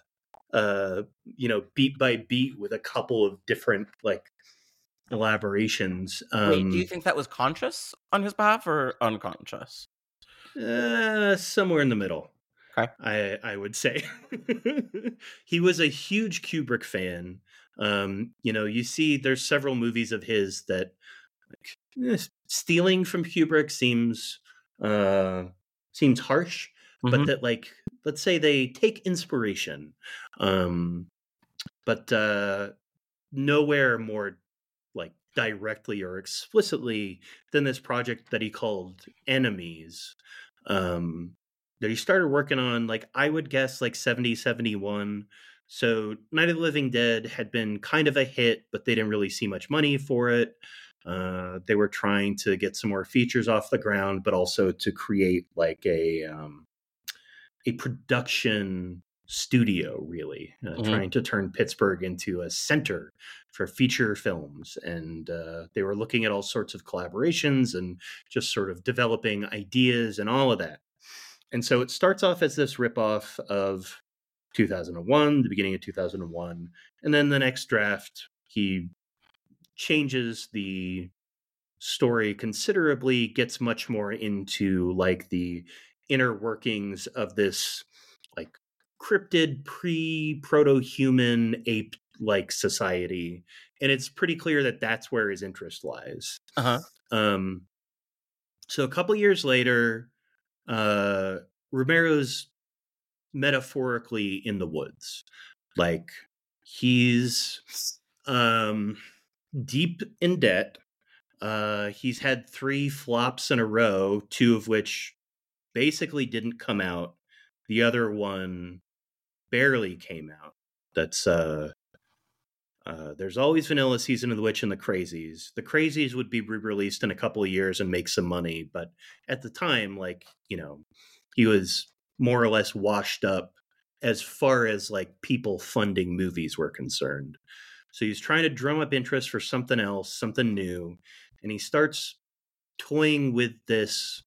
beat by beat with a couple of different elaborations. Wait, do you think that was conscious on his behalf or unconscious? Somewhere in the middle. Okay. I would say. He was a huge Kubrick fan. You see there's several movies of his that stealing from Kubrick seems harsh. But that let's say they take inspiration, but nowhere more directly or explicitly than this project that he called Enemies, that he started working on, I would guess 70, 71. So Night of the Living Dead had been kind of a hit, but they didn't really see much money for it. They were trying to get some more features off the ground, but also to create a production studio, really, trying to turn Pittsburgh into a center for feature films. And they were looking at all sorts of collaborations and just sort of developing ideas and all of that. And so it starts off as this ripoff of 2001, the beginning of 2001. And then the next draft, he changes the story considerably, gets much more into the inner workings of this cryptid proto-human ape society, and it's pretty clear that that's where his interest lies. So a couple years later, Romero's metaphorically in the woods. Like, he's deep in debt. He's had 3 flops in a row, 2 of which basically didn't come out. The other one barely came out. That's There's Always Vanilla, Season of the Witch, and The Crazies. The Crazies would be re-released in a couple of years and make some money, but at the time, like, you know, he was more or less washed up as far as like people funding movies were concerned. So he's trying to drum up interest for something else, something new, and he starts toying with this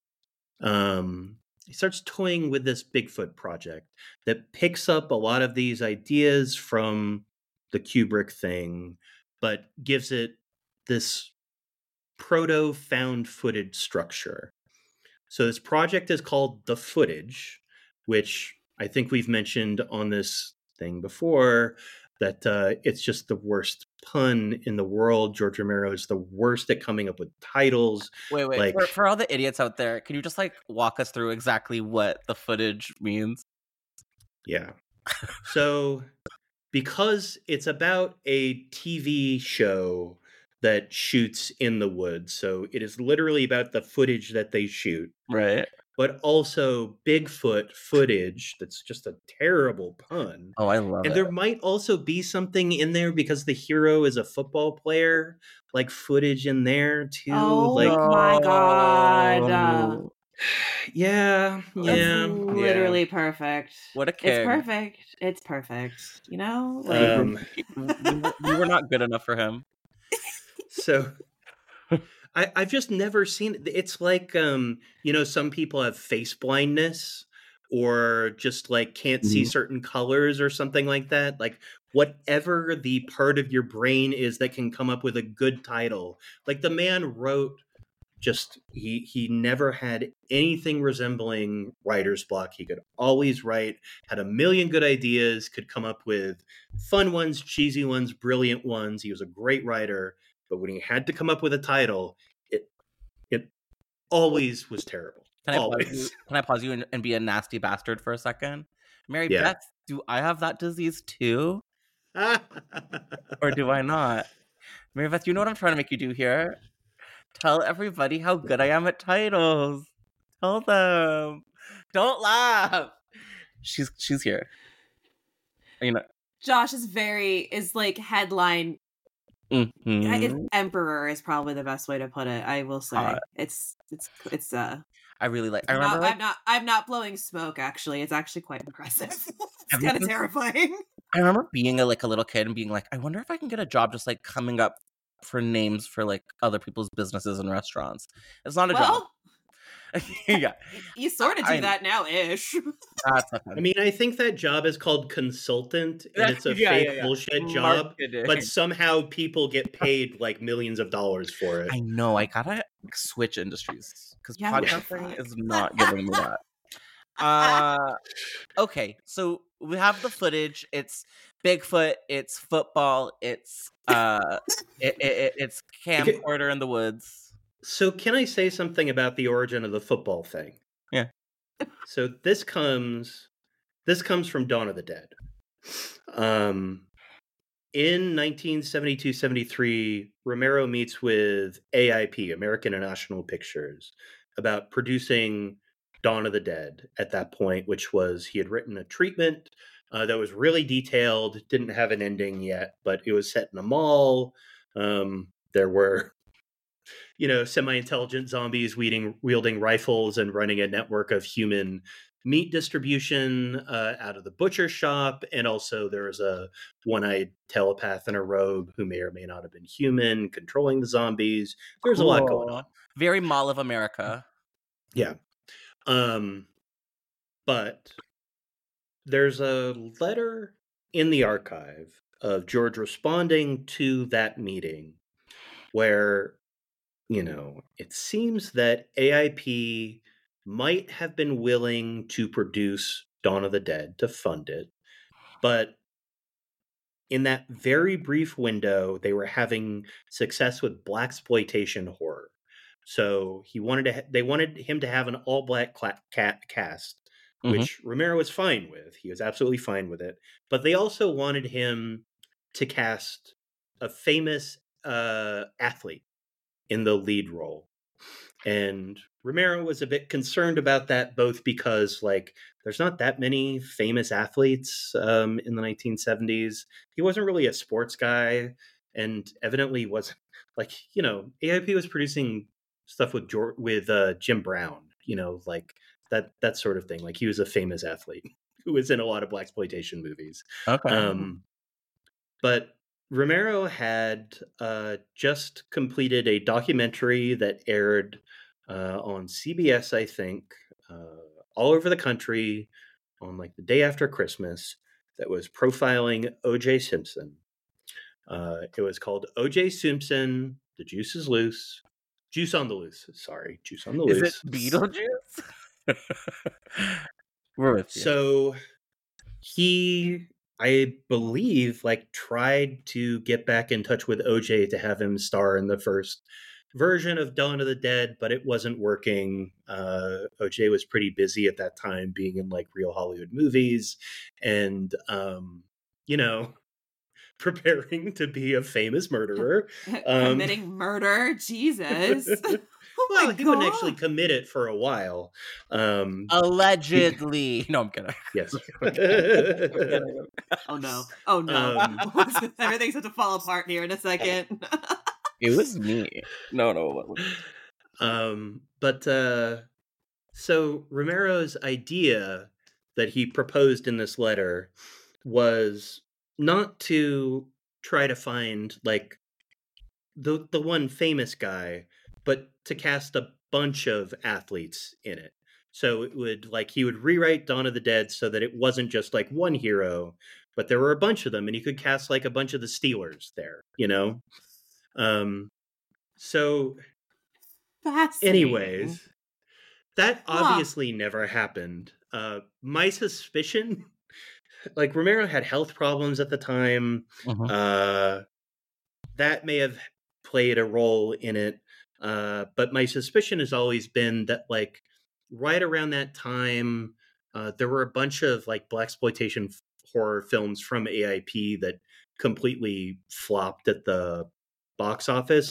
Bigfoot project that picks up a lot of these ideas from the Kubrick thing, but gives it this proto found footage structure. So this project is called The Footage, which I think we've mentioned on this thing before, that it's just the worst pun in the world. George Romero is the worst at coming up with titles. Wait. Like, for all the idiots out there, can you just like walk us through exactly what The Footage means? Yeah. So because it's about a TV show that shoots in the woods, so it is literally about the footage that they shoot. Right. But also Bigfoot footage. That's just a terrible pun. Oh, I love it. And there might also be something in there because the hero is a football player, like footage in there too. Oh like, my God. Yeah. It's literally perfect. What a kid. It's perfect. You know? Like, we were not good enough for him. So I've just never seen it. It's like, you know, some people have face blindness or just like can't see certain colors or something like that. Like, whatever the part of your brain is that can come up with a good title. Like, the man wrote he never had anything resembling writer's block. He could always write, had a million good ideas, could come up with fun ones, cheesy ones, brilliant ones. He was a great writer, but when he had to come up with a title, it always was terrible. Can I pause you and be a nasty bastard for a second? Mary Beth, do I have that disease too? Or do I not? Mary Beth, you know what I'm trying to make you do here? Tell everybody how good I am at titles. Tell them. Don't laugh. She's here. You know, Josh is like headline. Emperor is probably the best way to put it. I will say it's. I really like. I'm not blowing smoke. Actually, it's actually quite impressive. It's kind of terrifying. I remember being a little kid and being like, I wonder if I can get a job just like coming up for names for like other people's businesses and restaurants. It's not a job. Yeah, you sort of do that now, ish. I mean, I think that job is called consultant, and it's a fake bullshit job. But somehow people get paid like millions of dollars for it. I know. I gotta switch industries because podcasting is not giving me that. Okay, so we have The Footage. It's Bigfoot. It's football. It's it's camcorder in the woods. So can I say something about the origin of the football thing? Yeah. So this comes from Dawn of the Dead. In 1972-73, Romero meets with AIP, American International Pictures, about producing Dawn of the Dead at that point, which was he had written a treatment that was really detailed, didn't have an ending yet, but it was set in a mall. There were, you know, semi-intelligent zombies wielding rifles and running a network of human meat distribution out of the butcher shop. And also there was a one-eyed telepath in a robe who may or may not have been human controlling the zombies. There's a lot going on. Very Mall of America. Yeah. But there's a letter in the archive of George responding to that meeting where, you know, it seems that AIP might have been willing to produce Dawn of the Dead to fund it, but in that very brief window, they were having success with blaxploitation horror. So they wanted him to have an all-black cast, which Romero was fine with. He was absolutely fine with it. But they also wanted him to cast a famous athlete in the lead role. And Romero was a bit concerned about that, both because there's not that many famous athletes in the 1970s. He wasn't really a sports guy, and evidently wasn't AIP was producing stuff with Jim Brown, that sort of thing. Like, he was a famous athlete who was in a lot of blaxploitation movies. Okay. But Romero had just completed a documentary that aired on CBS, I think, all over the country on the day after Christmas, that was profiling O.J. Simpson. It was called O.J. Simpson, The Juice is Loose. Juice on the Loose. Sorry, Juice on the Loose. Is it Beetlejuice? We're with you. So he, I believe, tried to get back in touch with OJ to have him star in the first version of Dawn of the Dead, but it wasn't working. OJ was pretty busy at that time, being in real Hollywood movies and, preparing to be a famous murderer. Committing murder, Jesus. Well, he wouldn't actually commit it for a while. Allegedly. No, I'm kidding. Yes. Oh no. Everything's going to fall apart here in a second. It was me. No. But so Romero's idea that he proposed in this letter was not to try to find the one famous guy, but to cast a bunch of athletes in it. So it would he would rewrite Dawn of the Dead so that it wasn't just one hero, but there were a bunch of them, and he could cast a bunch of the Steelers there, So anyways, that obviously never happened. My suspicion, Romero had health problems at the time. That may have played a role in it. But my suspicion has always been that right around that time, there were a bunch of blaxploitation horror films from AIP that completely flopped at the box office.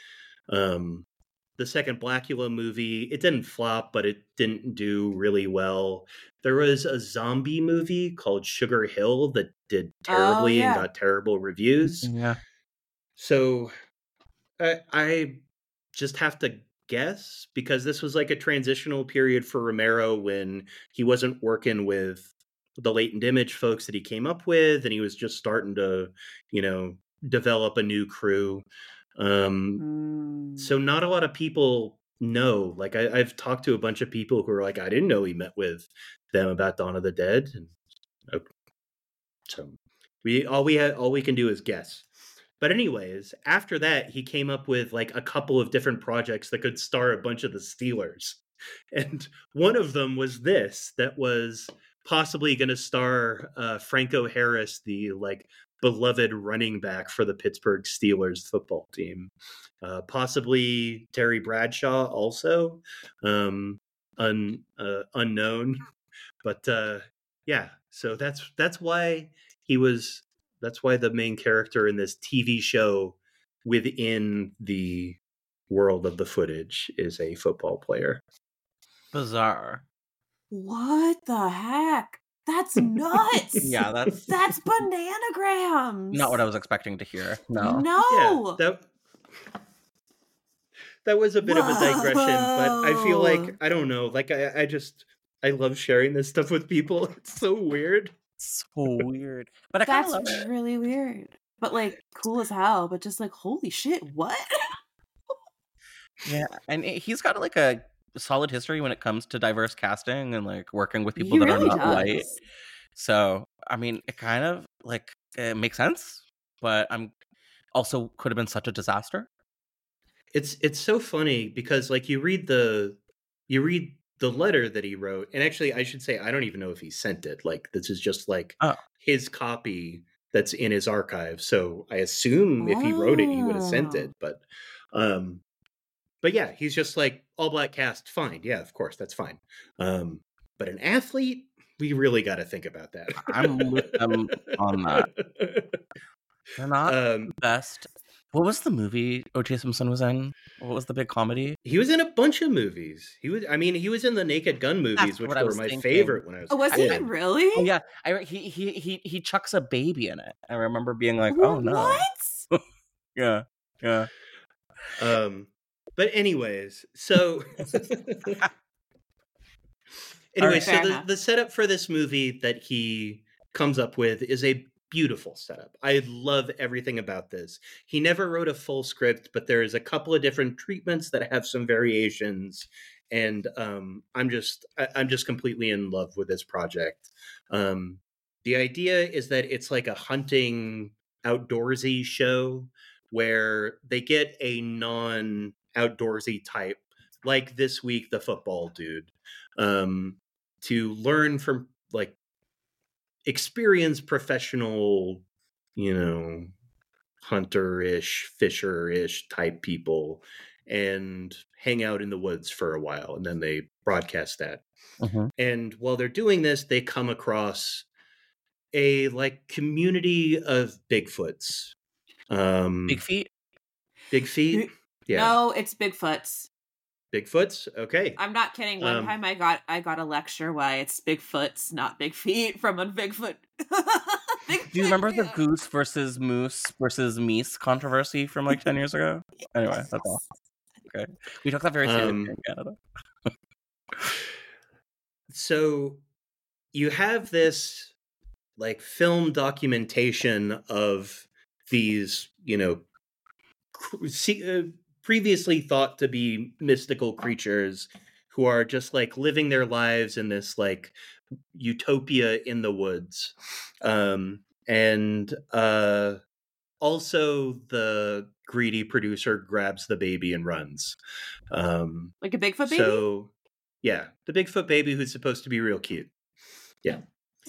The second Blackula movie, it didn't flop, but it didn't do really well. There was a zombie movie called Sugar Hill that did terribly and got terrible reviews. Yeah. So I just have to guess, because this was a transitional period for Romero when he wasn't working with the Latent Image folks that he came up with, and he was just starting to, develop a new crew. So not a lot of people know. I've talked to a bunch of people who are I didn't know he met with them about Dawn of the Dead. And so all we can do is guess. But anyways, after that, he came up with a couple of different projects that could star a bunch of the Steelers. And one of them was this, that was possibly going to star Franco Harris, the beloved running back for the Pittsburgh Steelers football team. Possibly Terry Bradshaw also, unknown. But yeah, so that's why that's why the main character in this TV show within the world of the footage is a football player. Bizarre. What the heck? That's nuts. Yeah, that's bananagrams. Not what I was expecting to hear. No. Yeah, that was a bit of a digression, but I feel I don't know, I love sharing this stuff with people. It's so weird. So weird. But I kind of love it. That's really weird. But cool as hell, but just holy shit, what? Yeah, and he's got a solid history when it comes to diverse casting and working with people that are not white. So, I mean, it kind of it makes sense, but I'm also could have been such a disaster. It's so funny because you read the letter that he wrote, and actually I should say I don't even know if he sent it. This is just his copy that's in his archive. So I assume if he wrote it, he would have sent it. But yeah, he's just like, all black cast, fine. Yeah, of course, that's fine. But an athlete, we really got to think about that. I'm with them on that. They're not the best. What was the movie O.J. Simpson was in? What was the big comedy? He was in a bunch of movies. He was in the Naked Gun movies, which were my favorite when I was. Oh, was he really? Oh yeah, he chucks a baby in it. I remember being like, oh no, what? yeah. But anyways, so the setup for this movie that he comes up with is a beautiful setup. I love everything about this. He never wrote a full script, but there's a couple of different treatments that have some variations, and I'm just completely in love with this project. The idea is that it's like a hunting outdoorsy show where they get a non-outdoorsy type, like this week the football dude, to learn from like experienced professional, hunter-ish, fisher-ish type people, and hang out in the woods for a while, and then they broadcast that. And while they're doing this, they come across a community of Bigfoots. Big feet? Big feet? Yeah. No, it's Bigfoots. Bigfoots? Okay. I'm not kidding. One time I got a lecture why it's Bigfoots, not big feet, from a Bigfoot. Do you remember the goose versus moose versus meese controversy from 10 years ago? Anyway, that's all. Okay. We took that very seriously in Canada. So you have this film documentation of these, previously thought to be mystical creatures who are just living their lives in this utopia in the woods. And also the greedy producer grabs the baby and runs. Like a Bigfoot baby? So yeah, the Bigfoot baby who's supposed to be real cute. Yeah.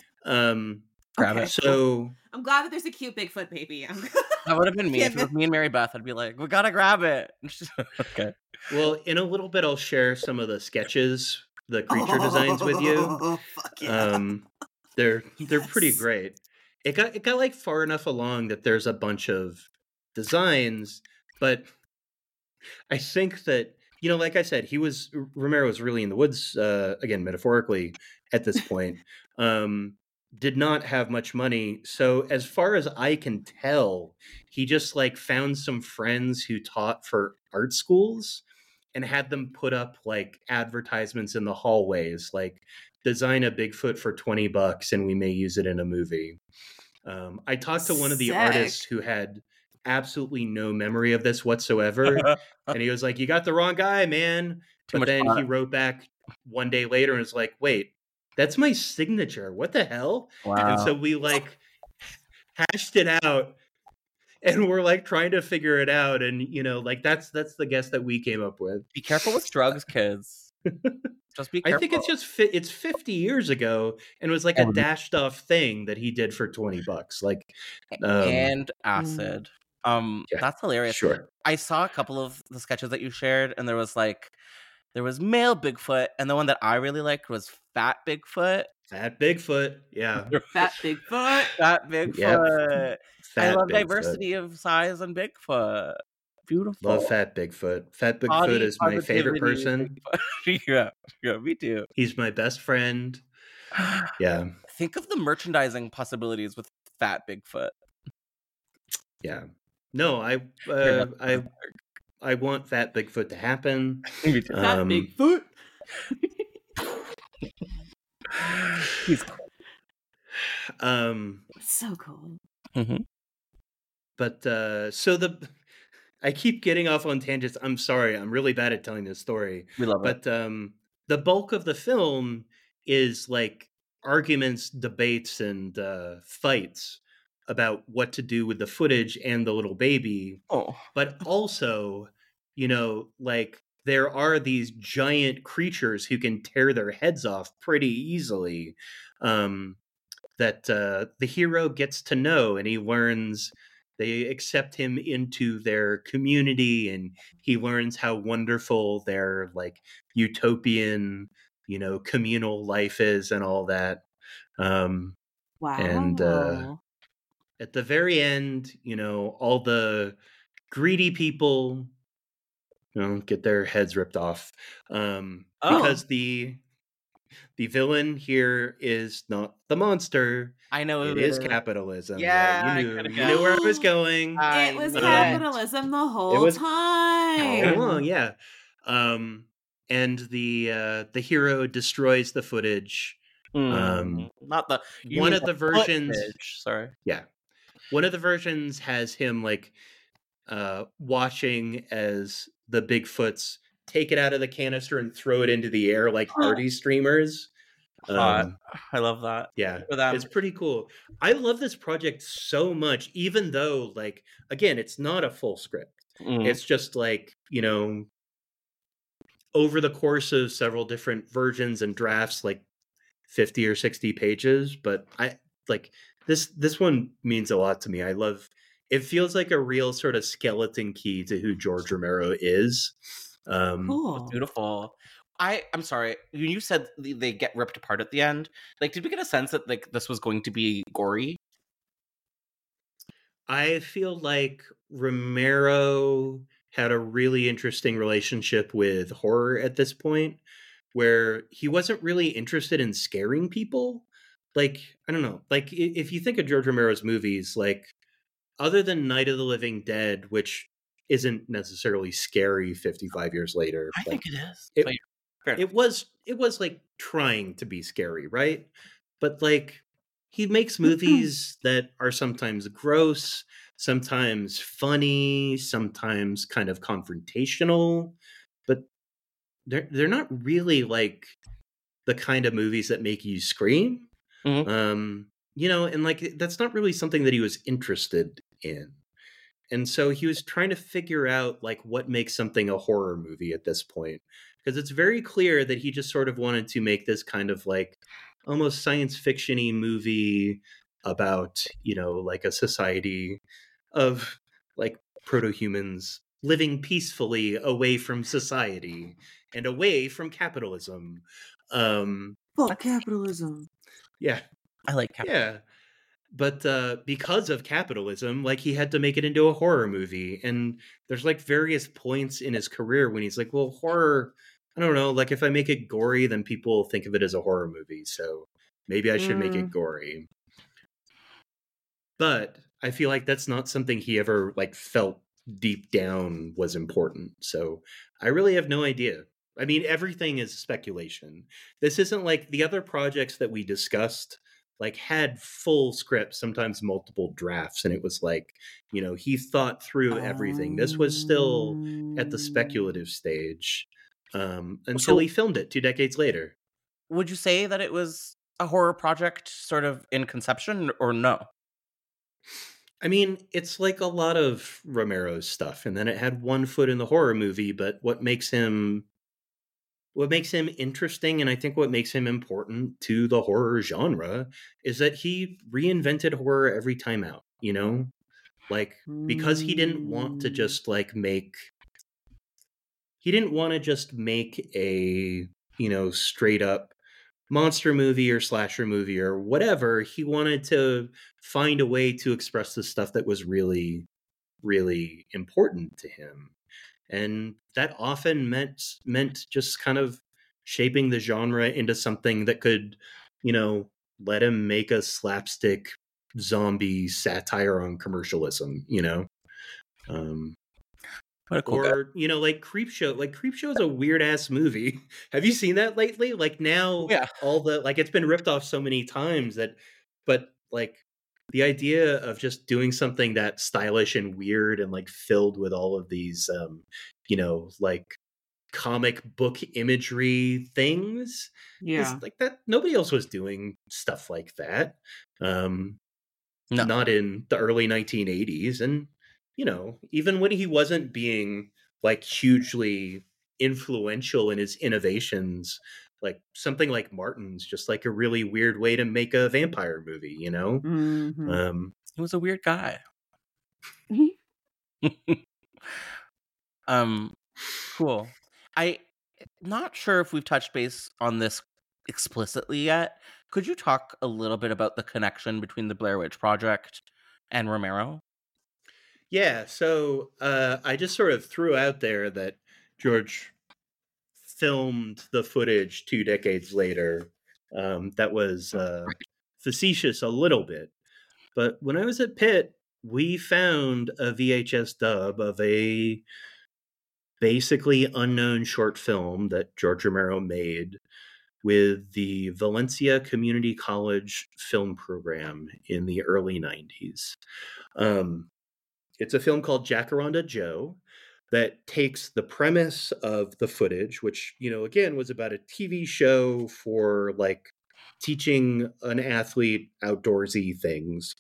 Grab it. So I'm glad that there's a cute Bigfoot baby. That would have been me. If it was me and Mary Beth, I'd be like, we gotta grab it. Okay. Well, in a little bit, I'll share some of the sketches, the creature designs with you. Fuck yeah. They're pretty great. It got far enough along that there's a bunch of designs, but I think that, like I said, Romero was really in the woods, again, metaphorically, at this point. Did not have much money. So as far as I can tell, he just found some friends who taught for art schools and had them put up advertisements in the hallways, design a Bigfoot for $20 and we may use it in a movie. I talked to one of the artists who had absolutely no memory of this whatsoever. And he was like, you got the wrong guy, man. But then he wrote back one day later and was like, wait, that's my signature. What the hell? Wow. And so we hashed it out and we're trying to figure it out. And, that's the guess that we came up with. Be careful with drugs, kids. Just be careful. I think it's just it's 50 years ago and it was a dashed off thing that he did for $20. And acid. Yeah, that's hilarious. Sure. I saw a couple of the sketches that you shared and there was male Bigfoot, and the one that I really liked was Fat Bigfoot. Fat Bigfoot, yeah. Fat Bigfoot. Fat Bigfoot. Yep. I love diversity of size on Bigfoot. Beautiful. Love Fat Bigfoot. Fat Bigfoot is my favorite person. Yeah, me too. He's my best friend. Yeah. Think of the merchandising possibilities with Fat Bigfoot. Yeah. No, I want Fat Bigfoot to happen. Me too. Fat Bigfoot. He's cool. So cool. Mm-hmm. But I keep getting off on tangents. I'm sorry. I'm really bad at telling this story. We love it. But the bulk of the film is arguments, debates, and fights about what to do with the footage and the little baby. Oh. But also, there are these giant creatures who can tear their heads off pretty easily. that the hero gets to know, and he learns. They accept him into their community, and he learns how wonderful their like utopian, communal life is, and all that. Wow. And at the very end, all the greedy people, get their heads ripped off, because the villain here is not the monster. I know it is capitalism. Yeah, right? You knew where I was going. It was capitalism the whole time. All along, yeah. And the hero destroys the footage. Not the one of the versions. Footage. Sorry. Yeah, one of the versions has him like watching as the Bigfoots take it out of the canister and throw it into the air like party streamers. I love that. Yeah, it's pretty cool. I love this project so much, even though, like, again, it's not a full script. It's just like, over the course of several different versions and drafts, like 50 or 60 pages. But I like this one means a lot to me. I love it. Feels like a real sort of skeleton key to who George Romero is. Cool. Beautiful. I'm sorry. When you said they get ripped apart at the end, like, did we get a sense that like this was going to be gory? I feel like Romero had a really interesting relationship with horror at this point, where he wasn't really interested in scaring people. Like, I don't know. Like, if you think of George Romero's movies, like, other than Night of the Living Dead, which isn't necessarily scary 55 years later. I think it is. It was like trying to be scary, right? But like he makes movies that are sometimes gross, sometimes funny, sometimes kind of confrontational, but they're not really like the kind of movies that make you scream. And like that's not really something that he was interested in. And so he was trying to figure out like what makes something a horror movie at this point. Because it's very clear that he just sort of wanted to make this kind of like almost science fiction-y movie about, like a society of like proto-humans living peacefully away from society and away from capitalism. Fuck capitalism. Yeah. I like capitalism. Yeah. But because of capitalism, like he had to make it into a horror movie. And there's like various points in his career when he's like, well, horror, I don't know, like if I make it gory, then people think of it as a horror movie. So maybe I should make it gory. But I feel like that's not something he ever like felt deep down was important. So I really have no idea. I mean, everything is speculation. This isn't like the other projects that we discussed like had full scripts, sometimes multiple drafts. And it was like, he thought through everything. This was still at the speculative stage until he filmed it 2 decades later. Would you say that it was a horror project sort of in conception or no? I mean, it's like a lot of Romero's stuff. And then it had one foot in the horror movie, but what makes him interesting, and I think what makes him important to the horror genre, is that he reinvented horror every time out, like because he didn't want to just like make a straight up monster movie or slasher movie or whatever. He wanted to find a way to express the stuff that was really, really important to him. And that often meant just kind of shaping the genre into something that could, let him make a slapstick zombie satire on commercialism, What a cool or guy. Like Creepshow. Like Creepshow is a weird ass movie. Have you seen that lately? Like now, all the like it's been ripped off so many times but like the idea of just doing something that stylish and weird and like filled with all of these, like comic book imagery things, like that. Nobody else was doing stuff like that. No. Not in the early 1980s, and even when he wasn't being like hugely influential in his innovations, like something like Martin's just like a really weird way to make a vampire movie, you know? Mm-hmm. He was a weird guy. Cool. I'm not sure if we've touched base on this explicitly yet. Could you talk a little bit about the connection between the Blair Witch Project and Romero? Yeah, so I just sort of threw out there that George filmed the footage 2 decades later. That was facetious a little bit. But when I was at Pitt, we found a VHS dub of a basically unknown short film that George Romero made with the Valencia Community College film program in the early 90s. It's a film called Jacaranda Joe that takes the premise of the footage, which, you know, again, was about a TV show for like teaching an athlete outdoorsy things,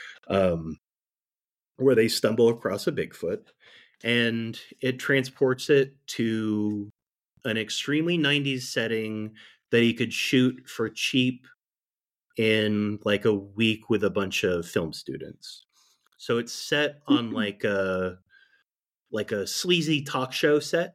where they stumble across a Bigfoot, and it transports it to an extremely 90s setting that he could shoot for cheap in like a week with a bunch of film students. So it's set on like a sleazy talk show set.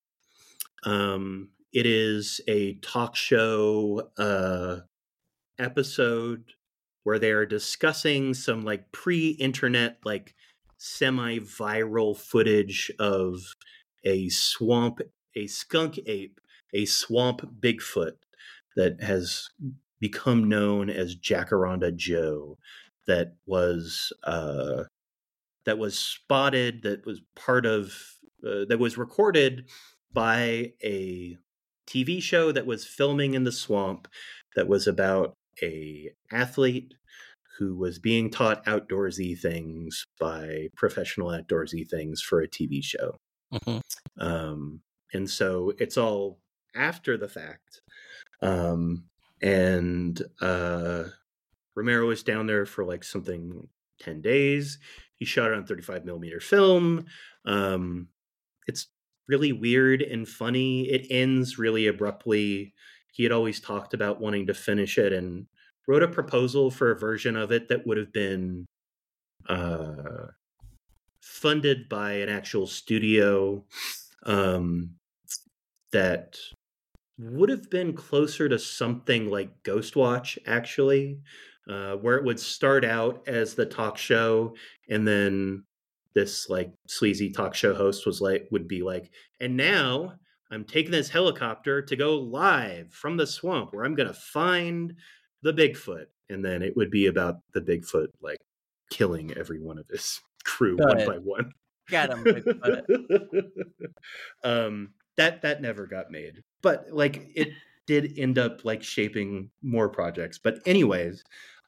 It is a talk show episode where they are discussing some like pre-internet, like semi-viral footage of a skunk ape, a swamp Bigfoot that has become known as Jacaranda Joe, that was spotted, that was part of, that was recorded by a TV show that was filming in the swamp, that was about a athlete who was being taught outdoorsy things by professional outdoorsy things for a TV show. Mm-hmm. And so it's all after the fact. And Romero was down there for like something 10 days. He shot it on 35 millimeter film. It's really weird and funny. It ends really abruptly. He had always talked about wanting to finish it and wrote a proposal for a version of it that would have been funded by an actual studio, that would have been closer to something like Ghostwatch, actually, where it would start out as the talk show, and then this like sleazy talk show host would be like, and now I'm taking this helicopter to go live from the swamp where I'm going to find the Bigfoot. And then it would be about the Bigfoot like killing every one of his crew one by one. Got him, Bigfoot. That never got made, but like it did end up like shaping more projects. But anyways,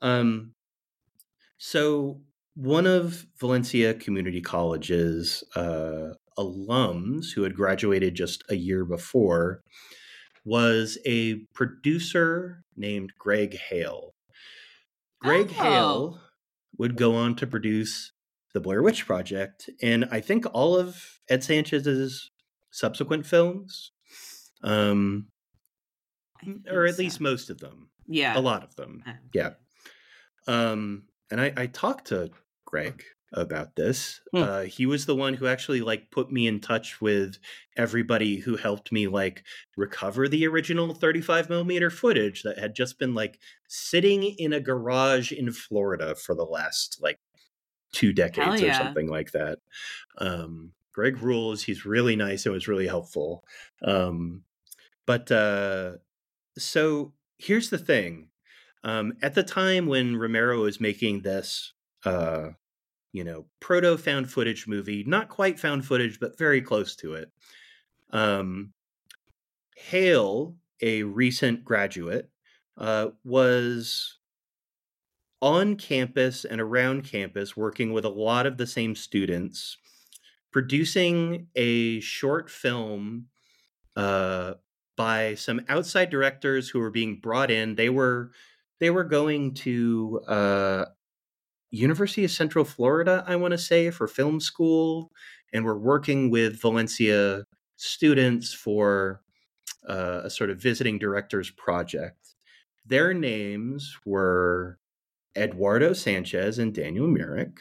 so one of Valencia Community College's alums who had graduated just a year before was a producer named Greg Hale. Greg Hale would go on to produce The Blair Witch Project, and I think all of Ed Sanchez's subsequent films, or at least most of them. Yeah. A lot of them. Yeah. And I talked to Greg about this. He was the one who actually like put me in touch with everybody who helped me like recover the original 35 millimeter footage that had just been like sitting in a garage in Florida for the last like 2 decades or something like that. Greg rules. He's really nice and was really helpful. But so here's the thing. At the time when Romero was making this, proto found footage movie, not quite found footage, but very close to it. Hale, a recent graduate, was on campus and around campus working with a lot of the same students, producing a short film by some outside directors who were being brought in. They were going to University of Central Florida, I want to say, for film school, and were working with Valencia students for a sort of visiting director's project. Their names were Eduardo Sanchez and Daniel Myrick,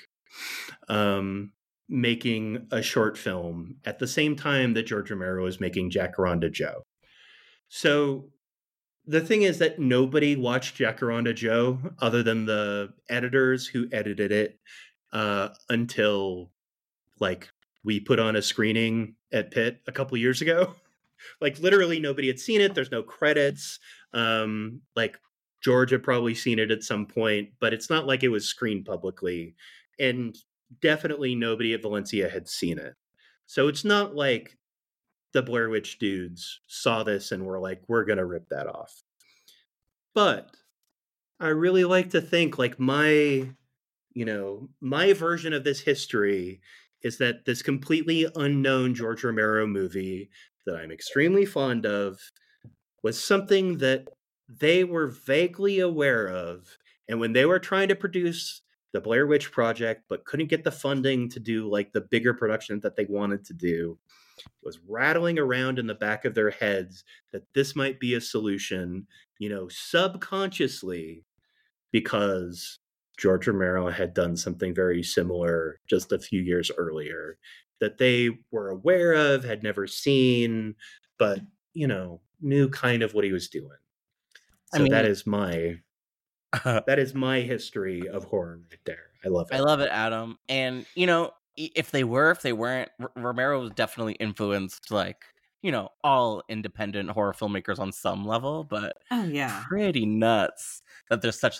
making a short film at the same time that George Romero was making Jacaranda Joe. So the thing is that nobody watched Jacaranda Joe other than the editors who edited it until like we put on a screening at Pitt a couple years ago. Like literally nobody had seen it. There's no credits. Like George had probably seen it at some point, but it's not like it was screened publicly. And definitely nobody at Valencia had seen it. So it's not like the Blair Witch dudes saw this and were like, we're going to rip that off. But I really like to think like my version of this history is that this completely unknown George Romero movie that I'm extremely fond of was something that they were vaguely aware of. And when they were trying to produce the Blair Witch Project, but couldn't get the funding to do like the bigger production that they wanted to do, it was rattling around in the back of their heads that this might be a solution, subconsciously, because George Romero had done something very similar just a few years earlier that they were aware of, had never seen, but, knew kind of what he was doing. So that is my history of horror right there. I love it. I love it, Adam. And, if they weren't, Romero was definitely influenced, all independent horror filmmakers on some level, but pretty nuts that there's such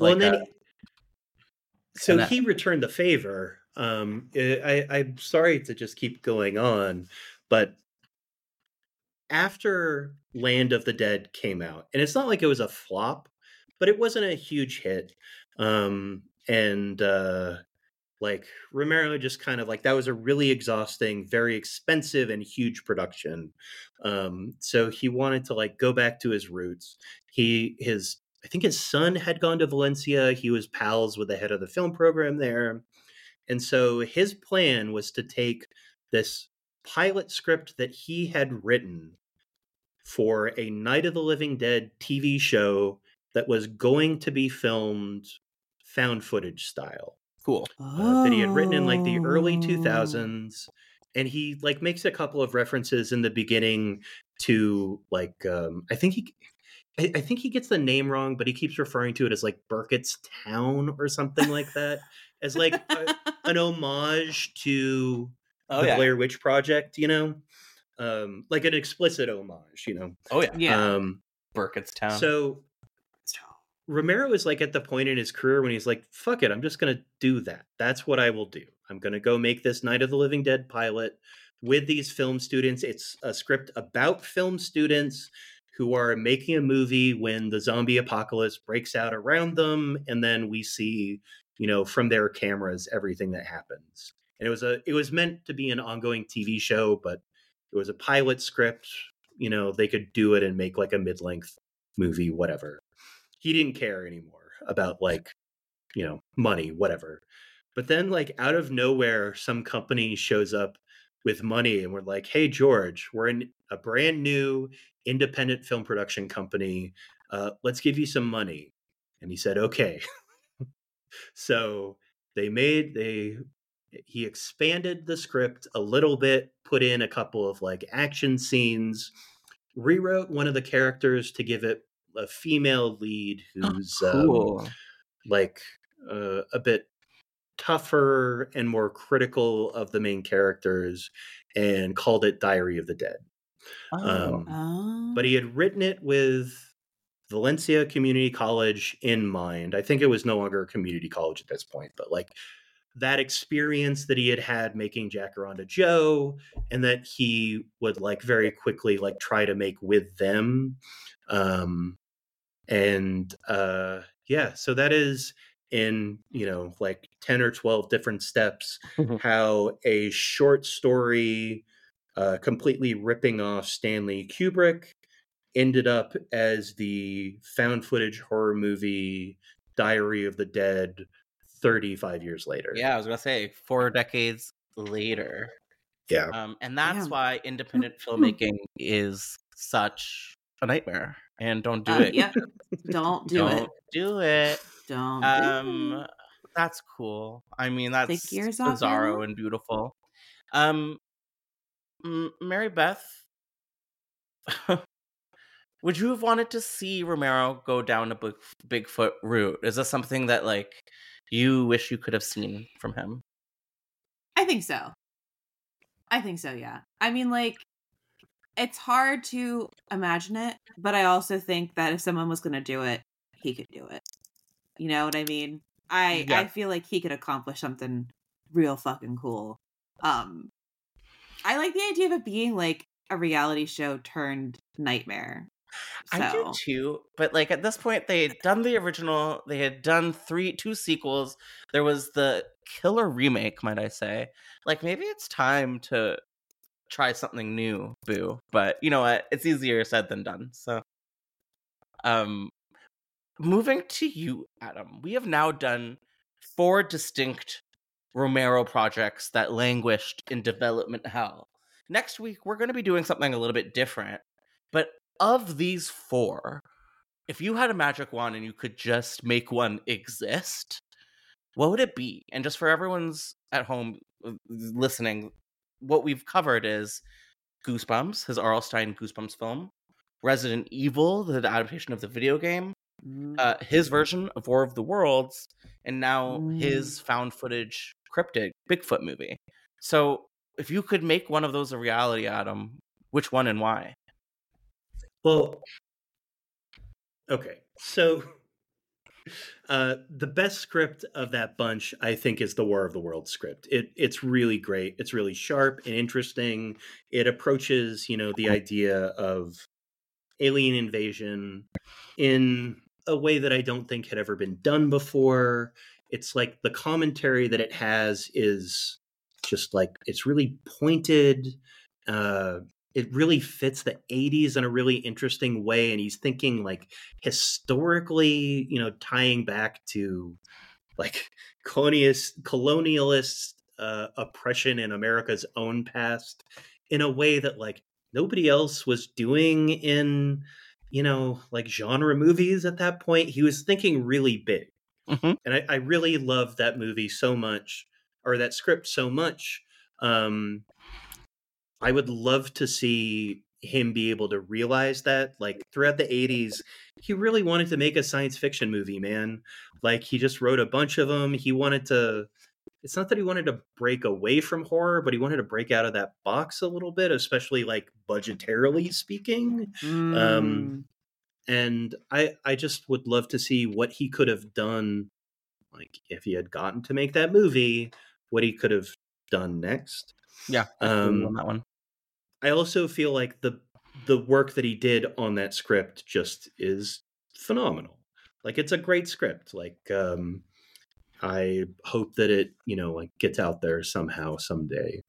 So he returned the favor. I'm sorry to just keep going on, but after Land of the Dead came out, and it's not like it was a flop, but it wasn't a huge hit. Romero just kind of that was a really exhausting, very expensive and huge production. So he wanted to go back to his roots. I think his son had gone to Valencia. He was pals with the head of the film program there. And so his plan was to take this pilot script that he had written for a Night of the Living Dead TV show that was going to be filmed found footage style. Cool. That he had written in the early 2000s. And he makes a couple of references in the beginning to I think he gets the name wrong, but he keeps referring to it as Burkett's Town or something like that, as an homage to the Blair Witch Project, an explicit homage, Oh yeah. Burkett's Town. So Romero is at the point in his career when he's fuck it, I'm just going to do that. That's what I will do. I'm going to go make this Night of the Living Dead pilot with these film students. It's a script about film students who are making a movie when the zombie apocalypse breaks out around them. And then we see, from their cameras, everything that happens. And it was meant to be an ongoing TV show, but it was a pilot script. They could do it and make a mid-length movie, whatever. He didn't care anymore about money, whatever. But then out of nowhere, some company shows up with money and we're like, hey, George, we're in a brand new independent film production company. Let's give you some money. And he said, okay. So he expanded the script a little bit, put in a couple of action scenes, rewrote one of the characters to give it a female lead who's cool. A bit tougher and more critical of the main characters, and called it Diary of the Dead. But he had written it with Valencia Community College in mind. I think it was no longer a community college at this point, but that experience that he had making Jacaranda Joe, and that he would very quickly try to make with them. So that is in 10 or 12 different steps how a short story completely ripping off Stanley Kubrick ended up as the found footage horror movie Diary of the Dead 35 years later. Yeah, I was gonna say 4 decades later. Yeah. And that's why independent filmmaking is such a nightmare, and don't do it. Yep. Don't do it. Do it. Don't do it. That's cool. I mean, that's Bizarro bizarro and beautiful. Mary Beth, would you have wanted to see Romero go down a Bigfoot route? Is this something that like you wish you could have seen from him? I think so. Yeah. I mean, like, it's hard to imagine it, but I also think that if someone was going to do it, he could do it. You know what I mean? I feel like he could accomplish something real fucking cool. I like the idea of it being like a reality show turned nightmare. So. I do too, but like at this point they had done the original, they had done two sequels, there was the killer remake, might I say. Like maybe it's time to try something new, boo. But you know what? It's easier said than done. So moving to you, Adam. We have now done 4 distinct Romero projects that languished in development hell. Next week we're going to be doing something a little bit different. But of these 4, if you had a magic wand and you could just make one exist, what would it be? And just for everyone's at home listening, what we've covered is Goosebumps, his R.L. Stine Goosebumps film, Resident Evil, the adaptation of the video game, his version of War of the Worlds, and now his found footage cryptid Bigfoot movie. So if you could make one of those a reality, Adam, which one and why? Well, okay. So the best script of that bunch, I think, is the War of the Worlds script. It's really great. It's really sharp and interesting. It approaches, the idea of alien invasion in a way that I don't think had ever been done before. It's like the commentary that it has is just like, it's really pointed. It really fits the 80s in a really interesting way. And he's thinking like historically, tying back to like colonialist oppression in America's own past in a way that like nobody else was doing in, like genre movies at that point. He was thinking really big. Mm-hmm. And I really love that movie so much, or that script so much. I would love to see him be able to realize that, like, throughout the 80s, he really wanted to make a science fiction movie, man. Like, he just wrote a bunch of them. He wanted to, it's not that he wanted to break away from horror, but he wanted to break out of that box a little bit, especially, like, budgetarily speaking. And I just would love to see what he could have done, like, if he had gotten to make that movie, what he could have done next. Yeah, on that one. I also feel like the work that he did on that script just is phenomenal. Like, it's a great script. Like, I hope that it, like gets out there somehow someday.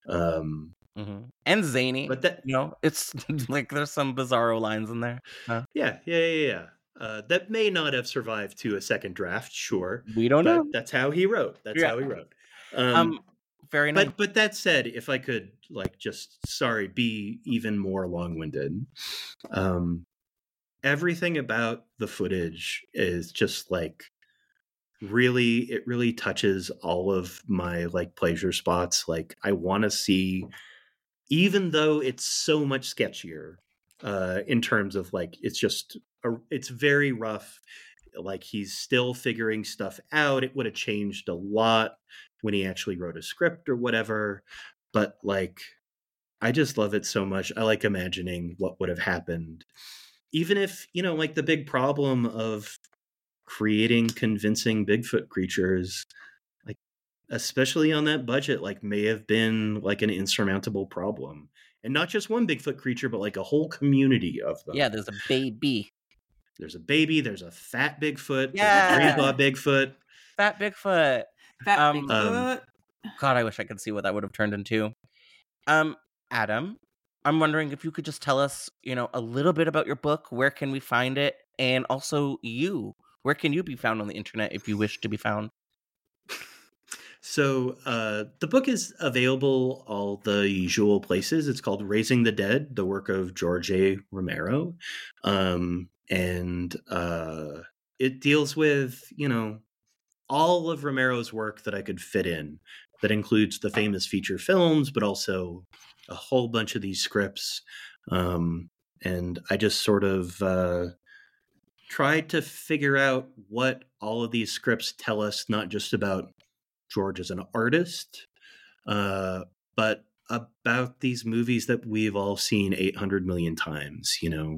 And zany, but that, it's like there's some bizarro lines in there. Yeah. That may not have survived to a second draft. Sure, we don't know. That's how he wrote. How he wrote. Very nice. But that said, if I could, like, be even more long-winded, everything about the footage is just like it really touches all of my like pleasure spots. Like, I want to see, even though it's so much sketchier, in terms of like, it's very rough. Like, he's still figuring stuff out. It would have changed a lot when he actually wrote a script or whatever. But like, I just love it so much. I like imagining what would have happened. Even if, like the big problem of creating convincing Bigfoot creatures, like, especially on that budget, like may have been like an insurmountable problem. And not just one Bigfoot creature, but like a whole community of them. Yeah, there's a baby. There's a fat Bigfoot. Yeah. There's a grandpa Bigfoot. Fat Bigfoot. Bigfoot. God, I wish I could see what that would have turned into. Adam, I'm wondering if you could just tell us, a little bit about your book. Where can we find it? And also where can you be found on the internet if you wish to be found? So the book is available all the usual places. It's called Raising the Dead, the work of George A. Romero. And it deals with, all of Romero's work that I could fit in. That includes the famous feature films, but also a whole bunch of these scripts. And I just sort of tried to figure out what all of these scripts tell us, not just about George as an artist, but about these movies that we've all seen 800 million times,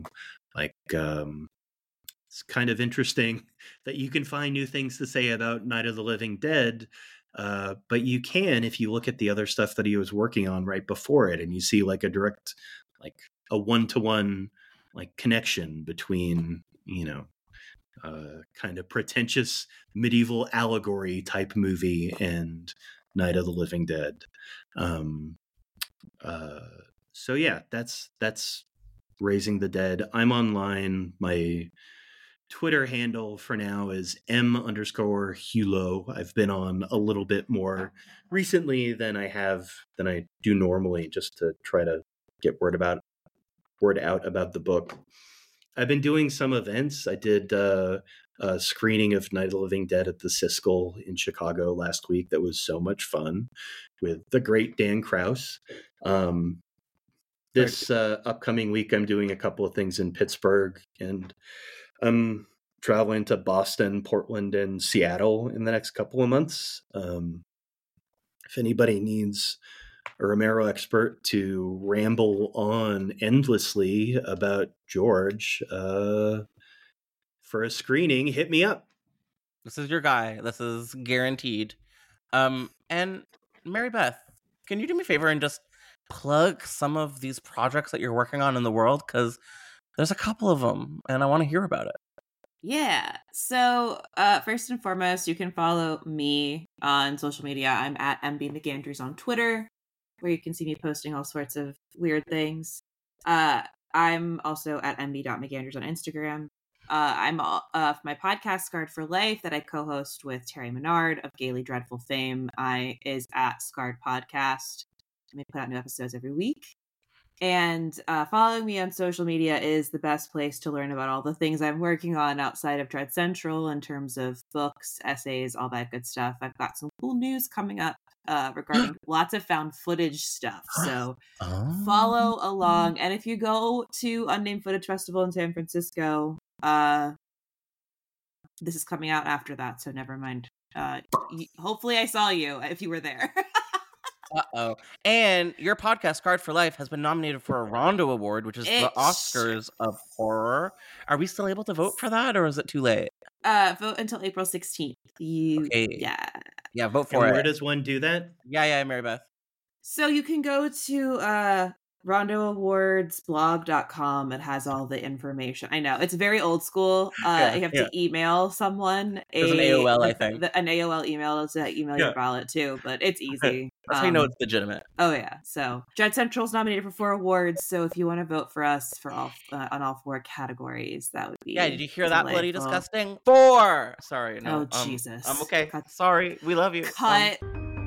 it's kind of interesting that you can find new things to say about Night of the Living Dead, but you can if you look at the other stuff that he was working on right before it, and you see like a direct, like a one-to-one like connection between, kind of pretentious medieval allegory type movie and Night of the Living Dead. So yeah, that's Raising the Dead. I'm online. My Twitter handle for now is M_Hulot. I've been on a little bit more recently than I do normally, just to try to get word out about the book. I've been doing some events. I did a screening of Night of the Living Dead at the Siskel in Chicago last week. That was so much fun with the great Dan Krause. This upcoming week, I'm doing a couple of things in Pittsburgh, and I'm traveling to Boston, Portland, and Seattle in the next couple of months. If anybody needs a Romero expert to ramble on endlessly about George for a screening, hit me up. This is your guy. This is guaranteed. And Mary Beth, can you do me a favor and just plug some of these projects that you're working on in the world? Because there's a couple of them, and I want to hear about it. Yeah. So first and foremost, you can follow me on social media. I'm at MB McAndrews on Twitter, where you can see me posting all sorts of weird things. I'm also at mb.mcandrews on Instagram. I'm my podcast, Scarred for Life, that I co-host with Terry Menard of Gaily Dreadful fame. Is at Scarred Podcast. I put out new episodes every week. And following me on social media is the best place to learn about all the things I'm working on outside of Dread Central in terms of books, essays, all that good stuff. I've got some cool news coming up regarding lots of found footage stuff. So follow along. And if you go to Unnamed Footage Festival in San Francisco, this is coming out after that, so never mind. Hopefully I saw you if you were there. Uh-oh. And your podcast, Scarred for Life, has been nominated for a Rondo Award, which is the Oscars of horror. Are we still able to vote for that, or is it too late? Vote until April 16th. Yeah, vote for it. Where does one do that? Yeah, Mary Beth. So you can go to rondooawardsblog.com. It has all the information. I know it's very old school. You have to email someone an AOL, I think. An AOL email to email your ballot too, but it's easy. That's how you know it's legitimate. Oh yeah. So Dread Central's nominated for 4 awards. So if you want to vote for us for all on all 4 categories, that would be. Yeah. Did you hear that? Bloody disgusting. 4. Sorry. No. Oh Jesus. I'm okay. Sorry. We love you. Cut.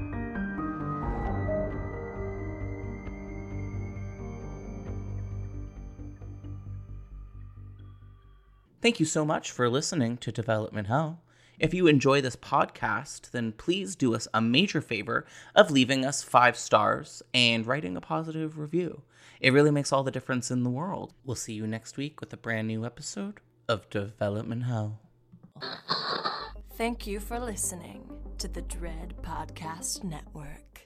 Thank you so much for listening to Development Hell. If you enjoy this podcast, then please do us a major favor of leaving us 5 stars and writing a positive review. It really makes all the difference in the world. We'll see you next week with a brand new episode of Development Hell. Thank you for listening to the Dread Podcast Network.